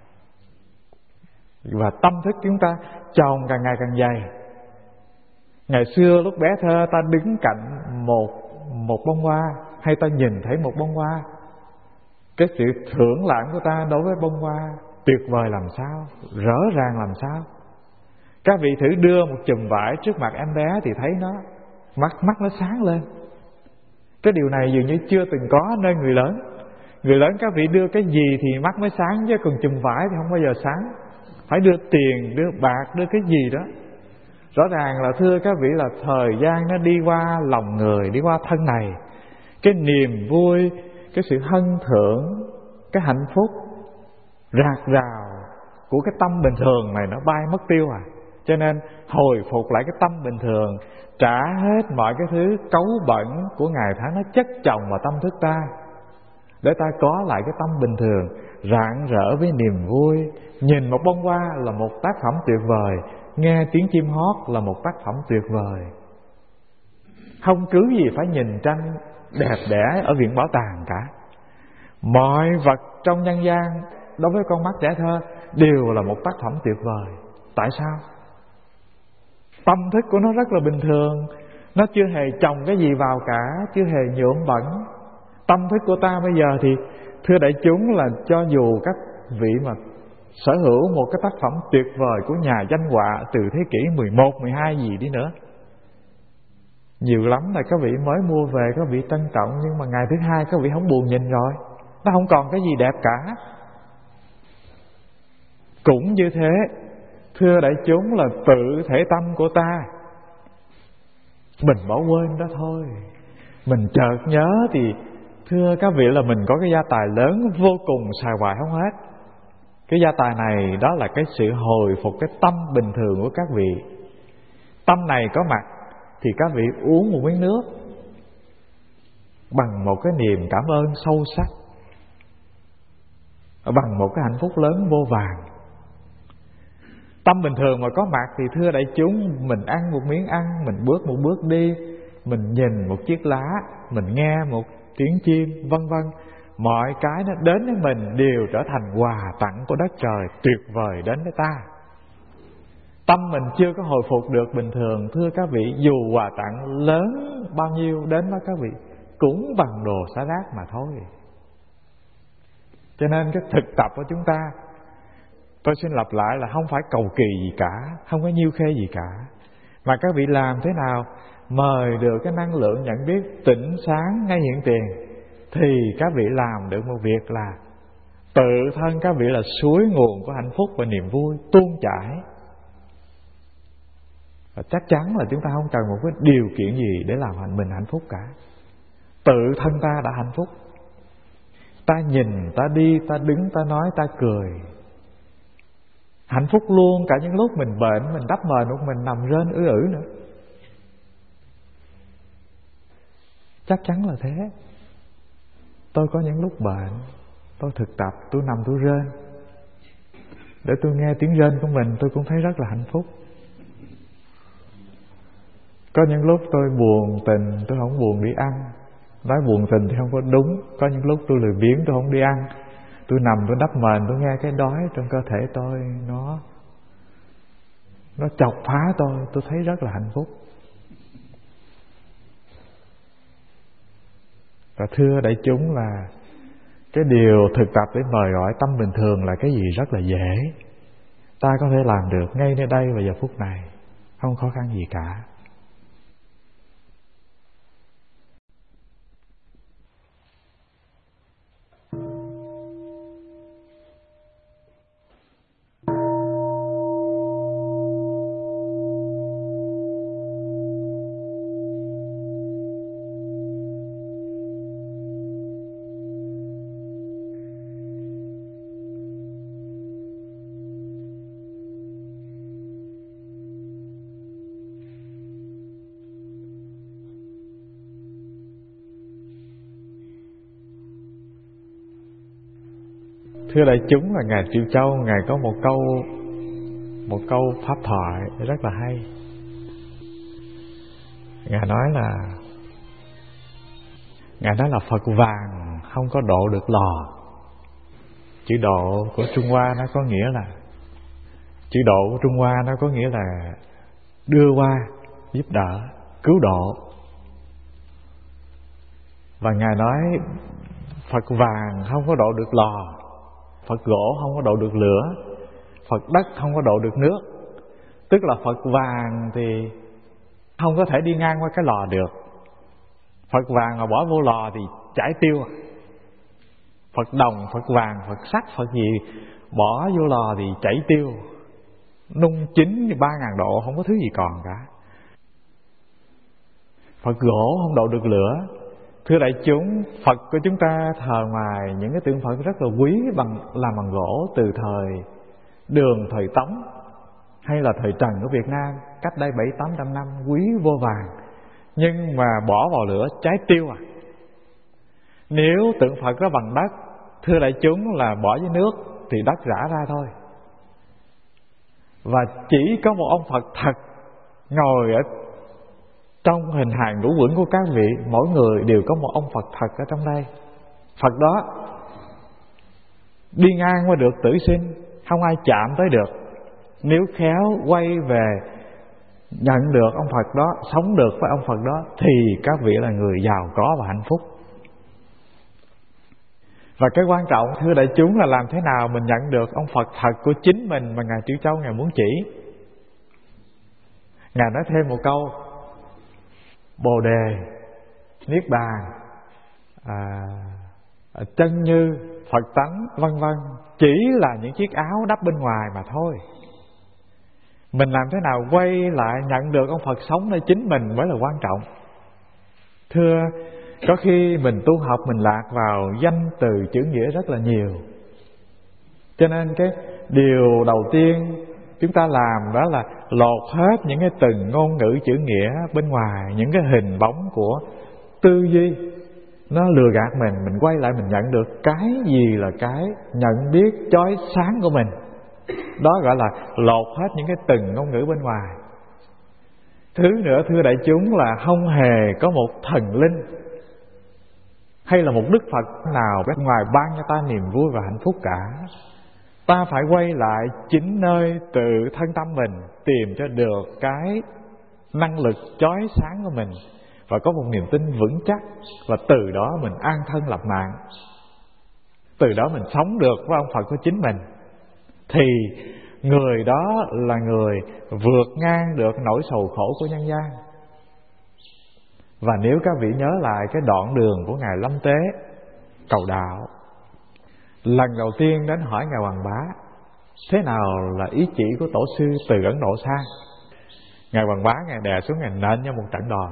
Và tâm thức chúng ta chồng càng ngày càng dày. Ngày xưa lúc bé thơ, ta đứng cạnh một một bông hoa, hay ta nhìn thấy một bông hoa, cái sự thưởng lãm của ta đối với bông hoa tuyệt vời làm sao, rõ ràng làm sao. Các vị thử đưa một chùm vải trước mặt em bé thì thấy nó Mắt mắt nó sáng lên. Cái điều này dường như chưa từng có nơi người lớn. Người lớn các vị đưa cái gì thì mắt mới sáng, chứ còn chùm vải thì không bao giờ sáng. Phải đưa tiền, đưa bạc, đưa cái gì đó. Rõ ràng là thưa các vị là thời gian nó đi qua lòng người, đi qua thân này. Cái niềm vui, cái sự hân thưởng, cái hạnh phúc rạc rào của cái tâm bình thường này nó bay mất tiêu à. Cho nên hồi phục lại cái tâm bình thường, trả hết mọi cái thứ cấu bẩn của ngày tháng nó chất chồng vào tâm thức ta, để ta có lại cái tâm bình thường, rạng rỡ với niềm vui. Nhìn một bông hoa là một tác phẩm tuyệt vời, nghe tiếng chim hót là một tác phẩm tuyệt vời. Không cứ gì phải nhìn tranh đẹp đẽ ở viện bảo tàng cả. Mọi vật trong nhân gian đối với con mắt trẻ thơ đều là một tác phẩm tuyệt vời. Tại sao? Tâm thức của nó rất là bình thường, nó chưa hề chồng cái gì vào cả, chưa hề nhuộm bẩn. Tâm thức của ta bây giờ thì thưa đại chúng là cho dù các vị mà sở hữu một cái tác phẩm tuyệt vời của nhà danh họa từ thế kỷ mười một, mười hai gì đi nữa, nhiều lắm là các vị mới mua về các vị trân trọng, nhưng mà ngày thứ hai các vị không buồn nhìn rồi, nó không còn cái gì đẹp cả. Cũng như thế, thưa đại chúng là tự thể tâm của ta, mình bỏ quên đó thôi. Mình chợt nhớ thì thưa các vị là mình có cái gia tài lớn vô cùng, xài hoài không hết. Cái gia tài này đó là cái sự hồi phục cái tâm bình thường của các vị. Tâm này có mặt thì các vị uống một miếng nước bằng một cái niềm cảm ơn sâu sắc, bằng một cái hạnh phúc lớn vô vàn. Tâm bình thường mà có mặt thì thưa đại chúng, mình ăn một miếng ăn, mình bước một bước đi, mình nhìn một chiếc lá, mình nghe một tiếng chim, vân vân, mọi cái nó đến với mình đều trở thành quà tặng của đất trời tuyệt vời đến với ta. Tâm mình chưa có hồi phục được bình thường, thưa các vị, dù quà tặng lớn bao nhiêu đến với các vị cũng bằng đồ xả rác mà thôi. Cho nên cái thực tập của chúng ta, tôi xin lặp lại là không phải cầu kỳ gì cả, không có nhiêu khê gì cả, mà các vị làm thế nào mời được cái năng lượng nhận biết tỉnh sáng ngay hiện tiền, thì các vị làm được một việc là tự thân các vị là suối nguồn của hạnh phúc và niềm vui tuôn chảy. Và chắc chắn là chúng ta không cần một cái điều kiện gì để làm hạnh mình hạnh phúc cả. Tự thân ta đã hạnh phúc. Ta nhìn, ta đi, ta đứng, ta nói, ta cười, hạnh phúc luôn cả những lúc mình bệnh, mình đắp mền một mình nằm rên ứ ử nữa. Chắc chắn là thế. Tôi có những lúc bệnh, tôi thực tập, tôi nằm tôi rên, để tôi nghe tiếng rên của mình, tôi cũng thấy rất là hạnh phúc. Có những lúc tôi buồn tình, tôi không buồn đi ăn. Nói buồn tình thì không có đúng. Có những lúc tôi lười biếng, tôi không đi ăn, tôi nằm tôi đắp mền, tôi nghe cái đói trong cơ thể tôi nó nó chọc phá tôi, tôi thấy rất là hạnh phúc. Và thưa đại chúng là cái điều thực tập để mời gọi tâm bình thường là cái gì rất là dễ. Ta có thể làm được ngay nơi đây và giờ phút này, không khó khăn gì cả. Thưa đại chúng là Ngài Triệu Châu, Ngài có một câu Một câu pháp thoại rất là hay. Ngài nói là Ngài nói là Phật vàng không có độ được lò. Chữ độ của Trung Hoa nó có nghĩa là Chữ độ của Trung Hoa nó có nghĩa là đưa qua, giúp đỡ, cứu độ. Và Ngài nói Phật vàng không có độ được lò, Phật gỗ không có độ được lửa, Phật đất không có độ được nước. Tức là Phật vàng thì không có thể đi ngang qua cái lò được. Phật vàng mà bỏ vô lò thì chảy tiêu. Phật đồng, Phật vàng, Phật sắt, Phật gì bỏ vô lò thì chảy tiêu. Nung chín ba ngàn độ không có thứ gì còn cả. Phật gỗ không độ được lửa. Thưa đại chúng, Phật của chúng ta thờ ngoài những cái tượng Phật rất là quý bằng làm bằng gỗ từ thời Đường, thời Tống hay là thời Trần ở Việt Nam cách đây bảy tám trăm năm, quý vô vàng. Nhưng mà bỏ vào lửa cháy tiêu à. Nếu tượng Phật đó bằng đất, thưa đại chúng, là bỏ với nước thì đất rã ra thôi. Và chỉ có một ông Phật thật ngồi ở trong hình hài ngũ uẩn của các vị, mỗi người đều có một ông Phật thật ở trong đây. Phật đó đi ngang qua được tử sinh, không ai chạm tới được. Nếu khéo quay về nhận được ông Phật đó, sống được với ông Phật đó, thì các vị là người giàu có và hạnh phúc. Và cái quan trọng, thưa đại chúng, là làm thế nào mình nhận được ông Phật thật của chính mình mà Ngài Triệu Châu Ngài muốn chỉ. Ngài nói thêm một câu: Bồ đề, Niết bàn, à, chân như, Phật tánh, vân vân, chỉ là những chiếc áo đắp bên ngoài mà thôi. Mình làm thế nào quay lại nhận được ông Phật sống nơi chính mình mới là quan trọng. Thưa, có khi mình tu học mình lạc vào danh từ chữ nghĩa rất là nhiều. Cho nên cái điều đầu tiên chúng ta làm đó là lột hết những cái từng ngôn ngữ chữ nghĩa bên ngoài, những cái hình bóng của tư duy nó lừa gạt mình. Mình quay lại mình nhận được cái gì là cái nhận biết chói sáng của mình. Đó gọi là lột hết những cái từng ngôn ngữ bên ngoài. Thứ nữa, thưa đại chúng, là không hề có một thần linh hay là một Đức Phật nào bên ngoài ban cho ta niềm vui và hạnh phúc cả. Ta phải quay lại chính nơi tự thân tâm mình, tìm cho được cái năng lực chói sáng của mình và có một niềm tin vững chắc, và từ đó mình an thân lập mạng. Từ đó mình sống được với ông Phật của chính mình, thì người đó là người vượt ngang được nỗi sầu khổ của nhân gian. Và nếu các vị nhớ lại cái đoạn đường của Ngài Lâm Tế cầu đạo, lần đầu tiên đến hỏi Ngài Hoàng Bá thế nào là ý chỉ của tổ sư từ Ấn Độ sang. Ngài Hoàng Bá Ngài đè xuống, Ngài nện cho một trận đòn.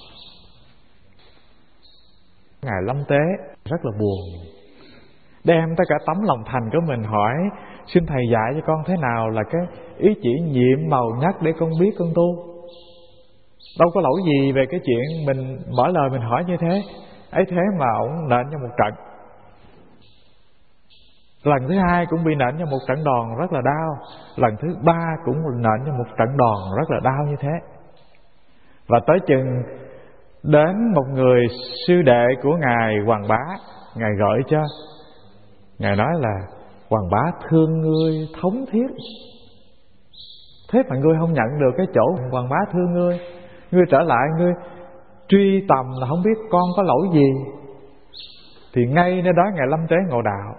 Ngài Lâm Tế rất là buồn, đem tất cả tấm lòng thành của mình hỏi: xin thầy dạy cho con thế nào là cái ý chỉ nhiệm màu nhất để con biết con tu. Đâu có lỗi gì về cái chuyện mình mở lời mình hỏi như thế. Ấy thế mà ổng nện cho một trận. Lần thứ hai cũng bị nện cho một trận đòn rất là đau. Lần thứ ba cũng nện cho một trận đòn rất là đau như thế. Và tới chừng đến một người sư đệ của Ngài Hoàng Bá, Ngài gọi cho. Ngài nói là: Hoàng Bá thương ngươi thống thiết, thế mà ngươi không nhận được cái chỗ Hoàng Bá thương ngươi. Ngươi trở lại ngươi truy tầm là không biết con có lỗi gì. Thì ngay nơi đó Ngài Lâm Tế ngộ đạo,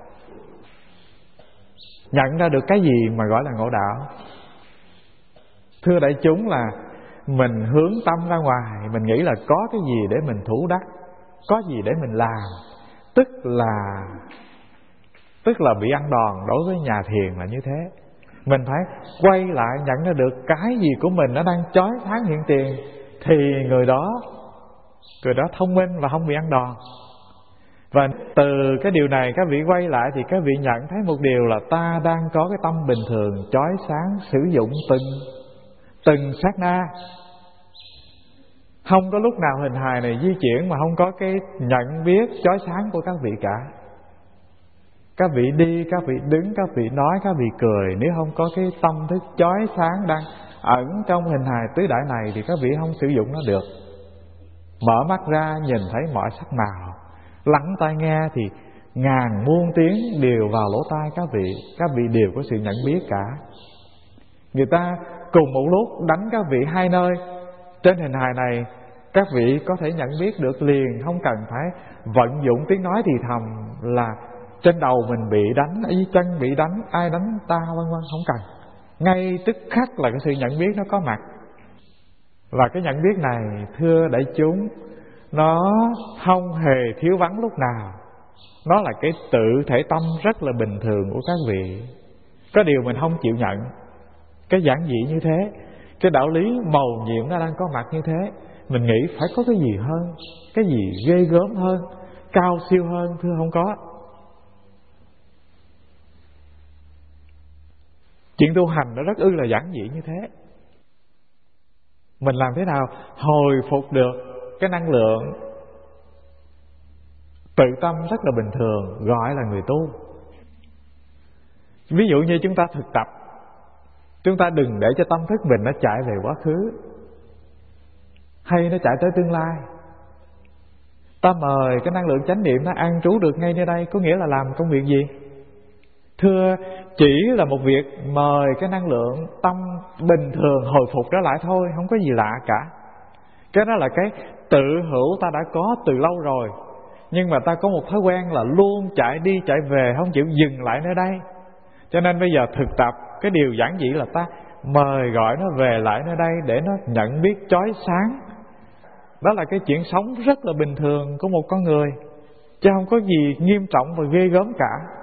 nhận ra được cái gì mà gọi là ngộ đạo. Thưa đại chúng, là mình hướng tâm ra ngoài, mình nghĩ là có cái gì để mình thủ đắc, có gì để mình làm, tức là tức là bị ăn đòn. Đối với nhà thiền là như thế. Mình phải quay lại nhận ra được cái gì của mình nó đang chói sáng hiện tiền, thì người đó người đó thông minh và không bị ăn đòn. Và từ cái điều này các vị quay lại thì các vị nhận thấy một điều là ta đang có cái tâm bình thường chói sáng, sử dụng từng từng sát na. Không có lúc nào hình hài này di chuyển mà không có cái nhận biết chói sáng của các vị cả. Các vị đi, các vị đứng, các vị nói, các vị cười, nếu không có cái tâm thức chói sáng đang ẩn trong hình hài tứ đại này thì các vị không sử dụng nó được. Mở mắt ra nhìn thấy mọi sắc màu, lắng tai nghe thì ngàn muôn tiếng đều vào lỗ tai các vị. Các vị đều có sự nhận biết cả. Người ta cùng một lúc đánh các vị hai nơi trên hình hài này, các vị có thể nhận biết được liền, không cần phải vận dụng tiếng nói thì thầm là trên đầu mình bị đánh, ở dưới chân bị đánh, ai đánh ta, vân vân, không cần. Ngay tức khắc là cái sự nhận biết nó có mặt. Và cái nhận biết này, thưa đại chúng, nó không hề thiếu vắng lúc nào. Nó là cái tự thể tâm rất là bình thường của các vị. Có điều mình không chịu nhận cái giản dị như thế, cái đạo lý mầu nhiệm nó đang có mặt như thế. Mình nghĩ phải có cái gì hơn, cái gì ghê gớm hơn, cao siêu hơn. Thưa không có. Chuyện tu hành nó rất ư là giản dị như thế. Mình làm thế nào hồi phục được cái năng lượng tự tâm rất là bình thường, gọi là người tu. Ví dụ như chúng ta thực tập, chúng ta đừng để cho tâm thức mình nó chạy về quá khứ hay nó chạy tới tương lai. Ta mời cái năng lượng chánh niệm nó an trú được ngay nơi đây, có nghĩa là làm công việc gì? Thưa, chỉ là một việc mời cái năng lượng tâm bình thường hồi phục trở lại thôi, không có gì lạ cả. Cái đó là cái tự hữu ta đã có từ lâu rồi. Nhưng mà ta có một thói quen là luôn chạy đi chạy về, không chịu dừng lại nơi đây. Cho nên bây giờ thực tập, cái điều giản dị là ta mời gọi nó về lại nơi đây để nó nhận biết chói sáng. Đó là cái chuyện sống rất là bình thường của một con người, chứ không có gì nghiêm trọng và ghê gớm cả.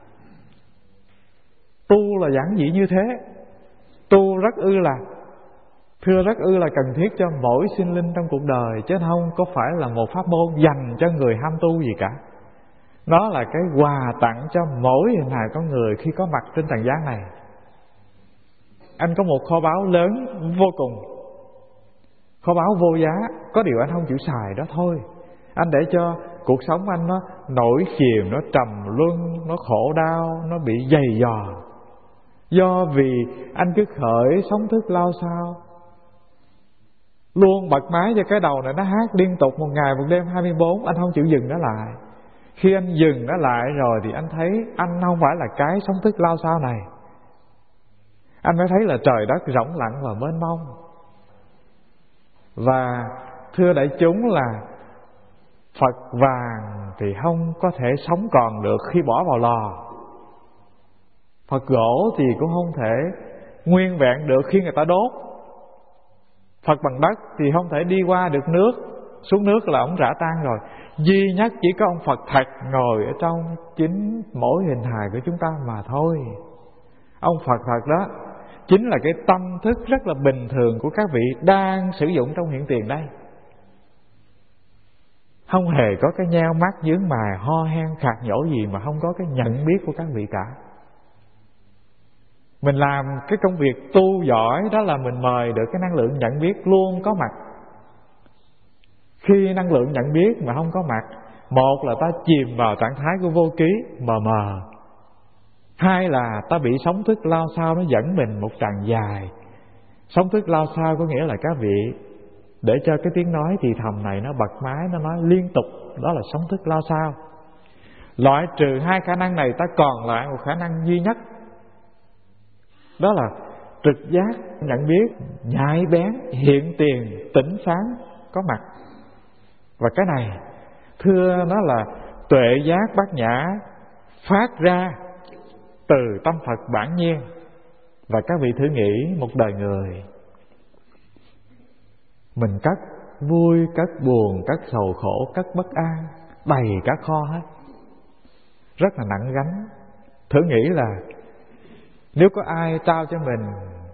Tu là giản dị như thế. Tu rất ư là Thưa rất ư là cần thiết cho mỗi sinh linh trong cuộc đời, chứ không có phải là một pháp môn dành cho người ham tu gì cả. Nó là cái quà tặng cho mỗi hình hài con người khi có mặt trên trần gian này. Anh có một kho báu lớn vô cùng, kho báu vô giá, có điều anh không chịu xài đó thôi. Anh để cho cuộc sống anh nó nổi chìm, nó trầm luân, nó khổ đau, nó bị dày dò. Do vì anh cứ khởi sóng thức lao sao, luôn bật máy cho cái đầu này nó hát liên tục một ngày một đêm hai mươi bốn. Anh không chịu dừng nó lại. Khi anh dừng nó lại rồi thì anh thấy anh không phải là cái sóng thức lao sao này. Anh mới thấy là trời đất rỗng lặng và mênh mông. Và thưa đại chúng là Phật vàng thì không có thể sống còn được khi bỏ vào lò. Phật gỗ thì cũng không thể nguyên vẹn được khi người ta đốt. Phật bằng đất thì không thể đi qua được nước, xuống nước là ông rã tan rồi. Duy nhất chỉ có ông Phật thật ngồi ở trong chính mỗi hình hài của chúng ta mà thôi. Ông Phật thật đó chính là cái tâm thức rất là bình thường của các vị đang sử dụng trong hiện tiền đây. Không hề có cái nheo mắt dướng mài ho hen khạc nhổ gì mà không có cái nhận biết của các vị cả. Mình làm cái công việc tu giỏi đó là mình mời được cái năng lượng nhận biết luôn có mặt. Khi năng lượng nhận biết mà không có mặt, một là ta chìm vào trạng thái của vô ký mờ mờ, hai là ta bị sóng thức lao sao nó dẫn mình một tràng dài. Sóng thức lao sao có nghĩa là các vị để cho cái tiếng nói thì thầm này nó bật máy, nó nói liên tục, đó là sóng thức lao sao. Loại trừ hai khả năng này, ta còn lại một khả năng duy nhất, đó là trực giác, nhận biết, nhạy bén, hiện tiền, tỉnh sáng có mặt. Và cái này thưa nó là tuệ giác bát nhã phát ra từ tâm Phật bản nhiên. Và các vị thử nghĩ một đời người, mình cất vui, cất buồn, cất sầu khổ, cất bất an, đầy cả kho hết, rất là nặng gánh. Thử nghĩ là nếu có ai trao cho mình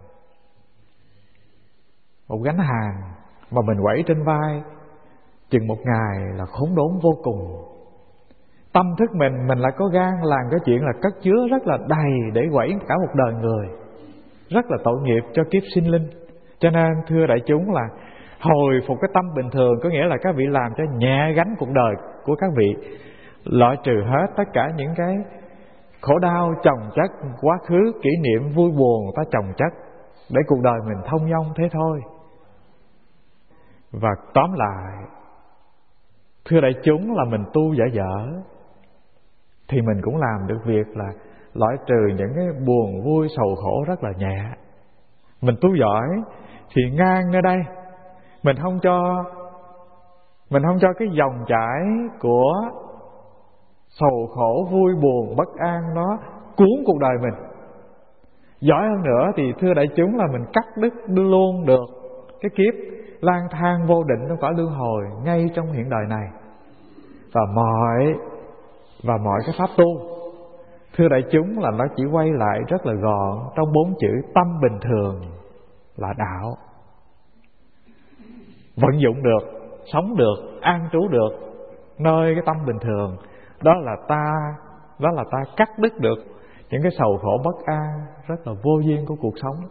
một gánh hàng mà mình quẩy trên vai, chừng một ngày là khốn đốn vô cùng. Tâm thức mình, mình lại có gan làm cái chuyện là cất chứa rất là đầy để quẩy cả một đời người, rất là tội nghiệp cho kiếp sinh linh. Cho nên thưa đại chúng là hồi phục cái tâm bình thường, có nghĩa là các vị làm cho nhẹ gánh cuộc đời của các vị, loại trừ hết tất cả những cái khổ đau chồng chất quá khứ, kỷ niệm vui buồn ta chồng chất, để cuộc đời mình thông dong thế thôi. Và tóm lại, thưa đại chúng là mình tu dở dở thì mình cũng làm được việc là loại trừ những cái buồn vui sầu khổ rất là nhẹ. Mình tu giỏi thì ngang nơi đây, mình không cho mình không cho cái dòng chảy của sầu khổ vui buồn bất an nó cuốn cuộc đời mình. Giỏi hơn nữa thì thưa đại chúng là mình cắt đứt luôn được cái kiếp lang thang vô định trong cõi luân hồi ngay trong hiện đời này. Và mọi Và mọi cái pháp tu, thưa đại chúng, là nó chỉ quay lại rất là gọn trong bốn chữ tâm bình thường là đạo. Vận dụng được, sống được, an trú được nơi cái tâm bình thường, đó là ta Đó là ta cắt đứt được những cái sầu khổ bất an rất là vô duyên của cuộc sống.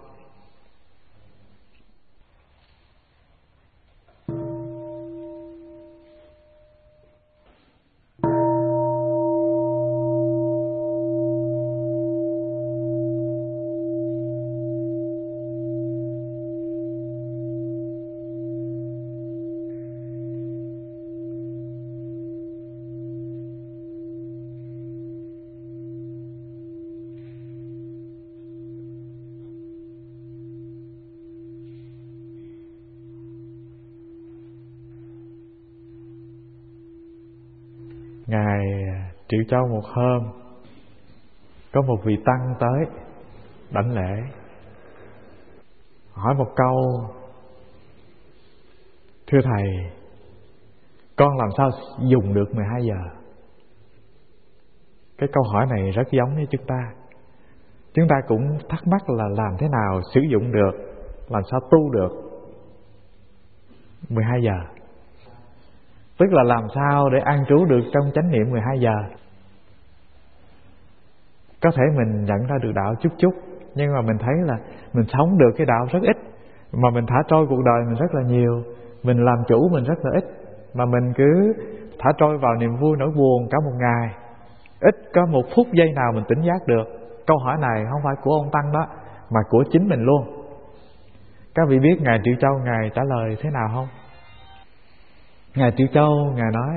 Ngài Triệu Châu một hôm có một vị tăng tới đảnh lễ, hỏi một câu: thưa thầy, con làm sao dùng được mười hai giờ? Cái câu hỏi này rất giống với chúng ta. Chúng ta cũng thắc mắc là làm thế nào sử dụng được, làm sao tu được mười hai giờ. Tức là làm sao để an trú được trong chánh niệm mười hai giờ. Có thể mình nhận ra được đạo chút chút, nhưng mà mình thấy là mình sống được cái đạo rất ít, mà mình thả trôi cuộc đời mình rất là nhiều. Mình làm chủ mình rất là ít, mà mình cứ thả trôi vào niềm vui nỗi buồn cả một ngày. Ít có một phút giây nào mình tỉnh giác được. Câu hỏi này không phải của ông Tăng đó, mà của chính mình luôn. Các vị biết Ngài Triệu Châu Ngài trả lời thế nào không? Ngài Triệu Châu Ngài nói: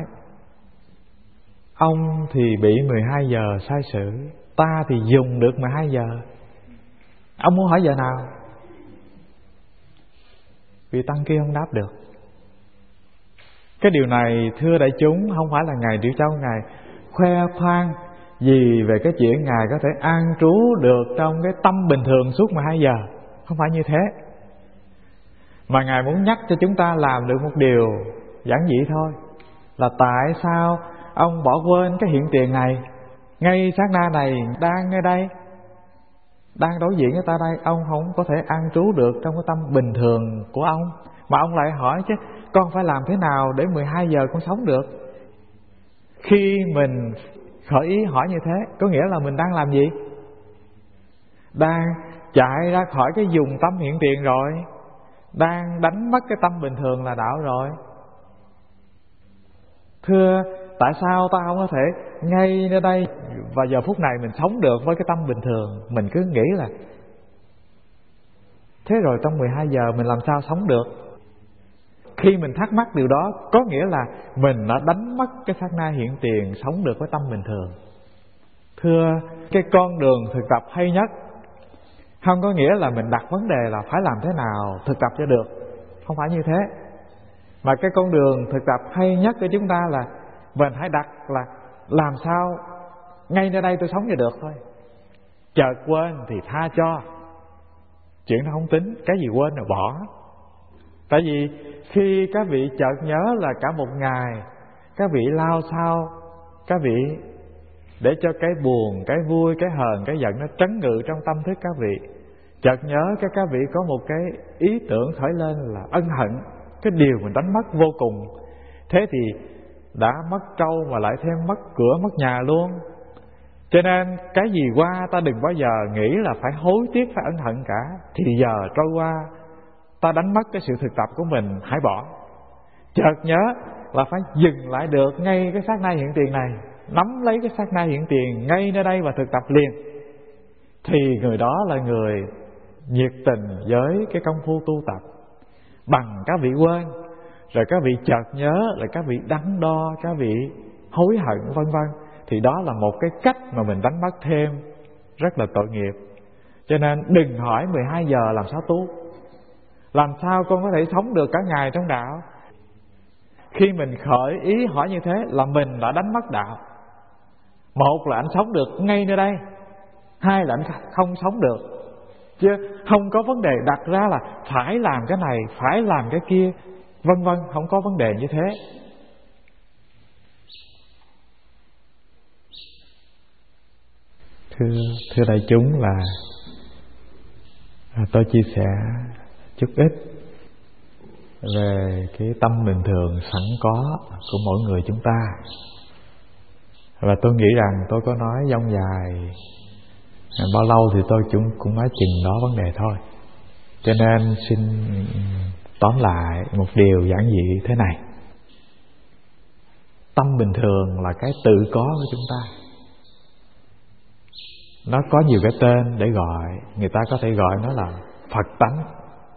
ông thì bị mười hai giờ sai sử, ta thì dùng được mười hai giờ. Ông muốn hỏi giờ nào? Vị tăng kia không đáp được. Cái điều này thưa đại chúng, không phải là Ngài Triệu Châu Ngài khoe khoang gì về cái chuyện Ngài có thể an trú được trong cái tâm bình thường suốt mười hai giờ. Không phải như thế. Mà Ngài muốn nhắc cho chúng ta làm được một điều giản dị thôi, là tại sao ông bỏ quên cái hiện tiền này. Ngay sát na này đang ở đây, đang đối diện với ta đây, ông không có thể an trú được trong cái tâm bình thường của ông, mà ông lại hỏi chứ con phải làm thế nào để mười hai giờ con sống được. Khi mình khởi ý hỏi như thế, có nghĩa là mình đang làm gì? Đang chạy ra khỏi cái dùng tâm hiện tiền rồi, đang đánh mất cái tâm bình thường là đạo rồi. Thưa, tại sao ta không có thể ngay nơi đây và giờ phút này mình sống được với cái tâm bình thường? Mình cứ nghĩ là thế rồi trong mười hai giờ mình làm sao sống được? Khi mình thắc mắc điều đó, có nghĩa là mình đã đánh mất cái sát na hiện tiền, sống được với tâm bình thường. Thưa, cái con đường thực tập hay nhất không có nghĩa là mình đặt vấn đề là phải làm thế nào thực tập cho được. Không phải như thế. Mà cái con đường thực tập hay nhất của chúng ta là mình hãy đặt là làm sao ngay nơi đây tôi sống cho được thôi. Chợt quên thì tha cho, chuyện nó không tính. Cái gì quên rồi bỏ. Tại vì khi các vị chợt nhớ là cả một ngày các vị lao sao, các vị để cho cái buồn, cái vui, cái hờn, cái giận nó trấn ngự trong tâm thức các vị. Chợt nhớ cái các vị có một cái ý tưởng khởi lên là ân hận, cái điều mình đánh mất vô cùng. Thế thì đã mất trâu mà lại thêm mất cửa mất nhà luôn. Cho nên cái gì qua ta đừng bao giờ nghĩ là phải hối tiếc, phải ân hận cả. Thì giờ trôi qua, ta đánh mất cái sự thực tập của mình, hãy bỏ. Chợt nhớ là phải dừng lại được ngay cái sát na hiện tiền này, nắm lấy cái sát na hiện tiền ngay nơi đây và thực tập liền. Thì người đó là người nhiệt tình với cái công phu tu tập. Bằng các vị quên, rồi các vị chợt nhớ, rồi các vị đắn đo, các vị hối hận vân vân, thì đó là một cái cách mà mình đánh mất thêm, rất là tội nghiệp. Cho nên đừng hỏi mười hai giờ làm sao tu, làm sao con có thể sống được cả ngày trong đạo. Khi mình khởi ý hỏi như thế là mình đã đánh mất đạo. Một là anh sống được ngay nơi đây, hai là anh không sống được. chứ không có vấn đề đặt ra là phải làm cái này, phải làm cái kia, vân vân, không có vấn đề như thế. Thưa, thưa đại chúng là à, tôi chia sẻ chút ít về cái tâm bình thường sẵn có của mỗi người chúng ta. Và tôi nghĩ rằng tôi có nói dông dài bao lâu thì tôi cũng, cũng nói chừng đó vấn đề thôi. Cho nên xin tóm lại một điều giản dị thế này. Tâm bình thường là cái tự có của chúng ta. Nó có nhiều cái tên để gọi. Người ta có thể gọi nó là Phật tánh,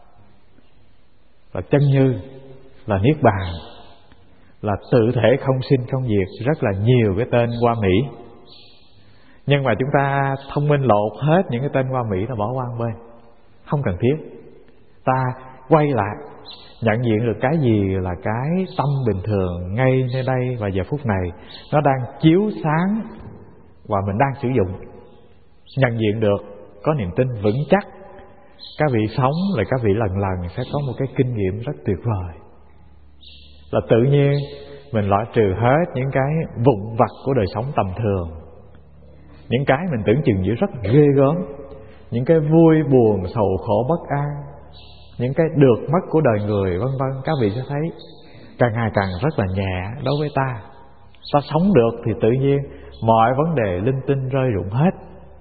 là chân như, là niết bàn, là tự thể không sinh không diệt. Rất là nhiều cái tên hoa mỹ. Nhưng mà chúng ta thông minh lột hết những cái tên hoa mỹ, ta bỏ qua một bên, không cần thiết. Ta quay lại nhận diện được cái gì là cái tâm bình thường ngay nơi đây và giờ phút này, nó đang chiếu sáng và mình đang sử dụng. Nhận diện được, có niềm tin vững chắc. Các vị sống là các vị lần lần sẽ có một cái kinh nghiệm rất tuyệt vời, là tự nhiên mình loại trừ hết những cái vụn vặt của đời sống tầm thường, những cái mình tưởng chừng như rất ghê gớm, những cái vui buồn sầu khổ bất an, những cái được mất của đời người vân vân. Các vị sẽ thấy càng ngày càng rất là nhẹ đối với ta. Ta sống được thì tự nhiên mọi vấn đề linh tinh rơi rụng hết.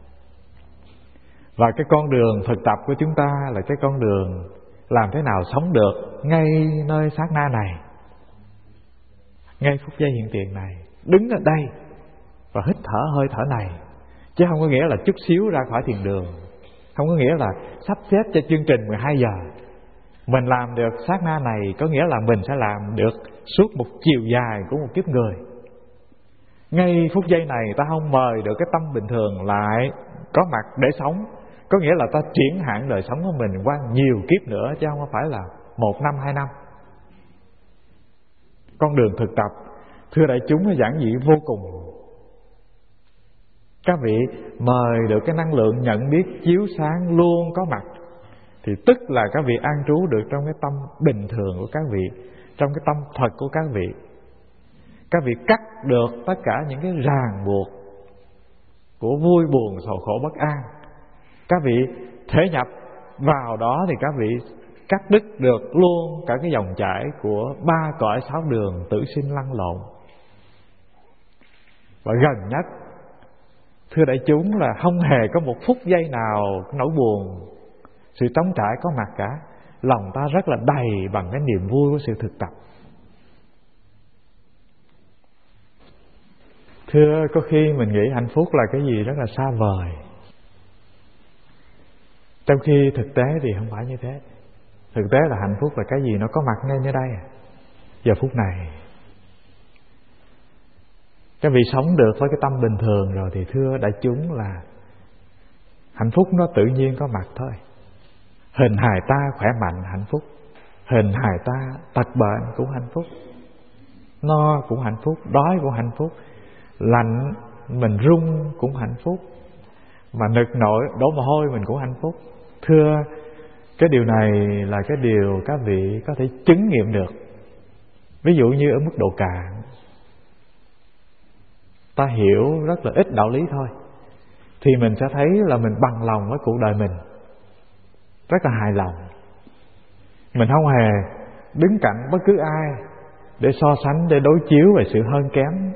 Và cái con đường thực tập của chúng ta là cái con đường làm thế nào sống được ngay nơi sát na này, ngay phút giây hiện tiền này, đứng ở đây và hít thở hơi thở này. Chứ không có nghĩa là chút xíu ra khỏi thiền đường, không có nghĩa là sắp xếp cho chương trình mười hai giờ. Mình làm được sát na này có nghĩa là mình sẽ làm được suốt một chiều dài của một kiếp người. Ngay phút giây này ta không mời được cái tâm bình thường lại có mặt để sống, có nghĩa là ta triển hạn đời sống của mình qua nhiều kiếp nữa, chứ không phải là một năm, hai năm. Con đường thực tập, thưa đại chúng, nó giản dị vô cùng. Các vị mời được cái năng lượng nhận biết chiếu sáng luôn có mặt, thì tức là các vị an trú được trong cái tâm bình thường của các vị, trong cái tâm thật của các vị. Các vị cắt được tất cả những cái ràng buộc của vui buồn sầu khổ bất an. Các vị thể nhập vào đó thì các vị cắt đứt được luôn cả cái dòng chảy của ba cõi sáu đường tử sinh lăn lộn. Và gần nhất, thưa đại chúng, là không hề có một phút giây nào nỗi buồn, sự trống trải có mặt cả. Lòng ta rất là đầy bằng cái niềm vui của sự thực tập. Thưa, có khi mình nghĩ hạnh phúc là cái gì rất là xa vời, trong khi thực tế thì không phải như thế. Thực tế là hạnh phúc là cái gì nó có mặt ngay như đây, giờ phút này. Các vị sống được với cái tâm bình thường rồi thì thưa đại chúng là hạnh phúc nó tự nhiên có mặt thôi. Hình hài ta khỏe mạnh hạnh phúc, hình hài ta tật bệnh cũng hạnh phúc, no cũng hạnh phúc, đói cũng hạnh phúc, lạnh mình run cũng hạnh phúc, mà nực nổi đổ mồ hôi mình cũng hạnh phúc. Thưa, cái điều này là cái điều các vị có thể chứng nghiệm được. Ví dụ như ở mức độ cạn, ta hiểu rất là ít đạo lý thôi, thì mình sẽ thấy là mình bằng lòng với cuộc đời mình, rất là hài lòng. Mình không hề đứng cạnh bất cứ ai để so sánh, để đối chiếu về sự hơn kém.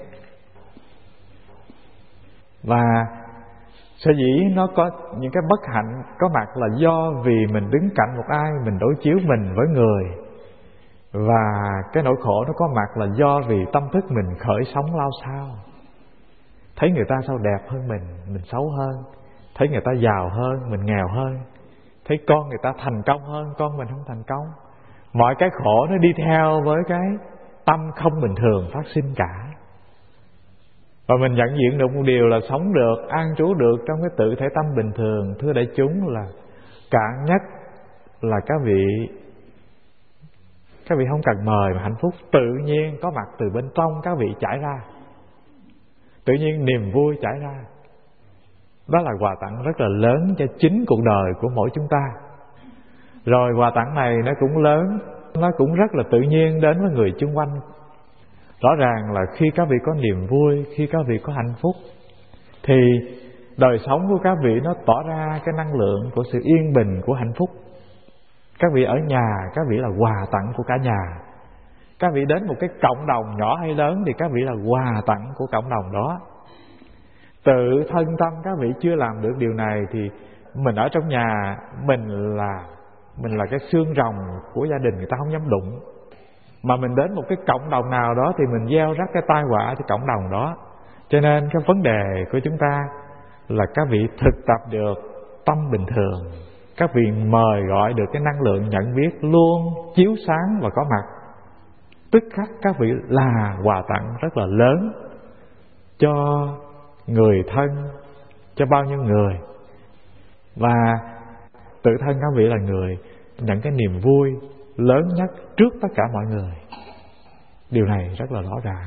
Và sở dĩ nó có những cái bất hạnh có mặt là do vì mình đứng cạnh một ai, mình đối chiếu mình với người. Và cái nỗi khổ nó có mặt là do vì tâm thức mình khởi sóng lao sao. Thấy người ta sao đẹp hơn mình, mình xấu hơn. Thấy người ta giàu hơn, mình nghèo hơn. Thấy con người ta thành công hơn, con mình không thành công. Mọi cái khổ nó đi theo với cái tâm không bình thường phát sinh cả. Và mình nhận diện được một điều là sống được, an trú được trong cái tự thể tâm bình thường. Thưa đại chúng, là cạn nhất là các vị Các vị không cần mời mà hạnh phúc tự nhiên có mặt từ bên trong các vị chảy ra. Tự nhiên niềm vui chảy ra. Đó là quà tặng rất là lớn cho chính cuộc đời của mỗi chúng ta. Rồi quà tặng này nó cũng lớn, nó cũng rất là tự nhiên đến với người chung quanh. Rõ ràng là khi các vị có niềm vui, khi các vị có hạnh phúc, thì đời sống của các vị nó tỏ ra cái năng lượng của sự yên bình, của hạnh phúc. Các vị ở nhà, các vị là quà tặng của cả nhà. Các vị đến một cái cộng đồng nhỏ hay lớn thì các vị là quà tặng của cộng đồng đó. Tự thân tâm các vị chưa làm được điều này thì mình ở trong nhà, mình là mình là cái xương rồng của gia đình, người ta không dám đụng. Mà mình đến một cái cộng đồng nào đó thì mình gieo rắc cái tai họa cho cộng đồng đó. Cho nên cái vấn đề của chúng ta là các vị thực tập được tâm bình thường, các vị mời gọi được cái năng lượng nhận biết luôn chiếu sáng và có mặt. Tức khắc các vị là quà tặng rất là lớn cho người thân, cho bao nhiêu người. Và tự thân các vị là người nhận cái niềm vui lớn nhất trước tất cả mọi người. Điều này rất là rõ ràng.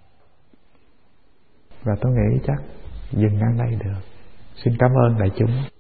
Và tôi nghĩ chắc dừng ngang đây được. Xin cảm ơn đại chúng.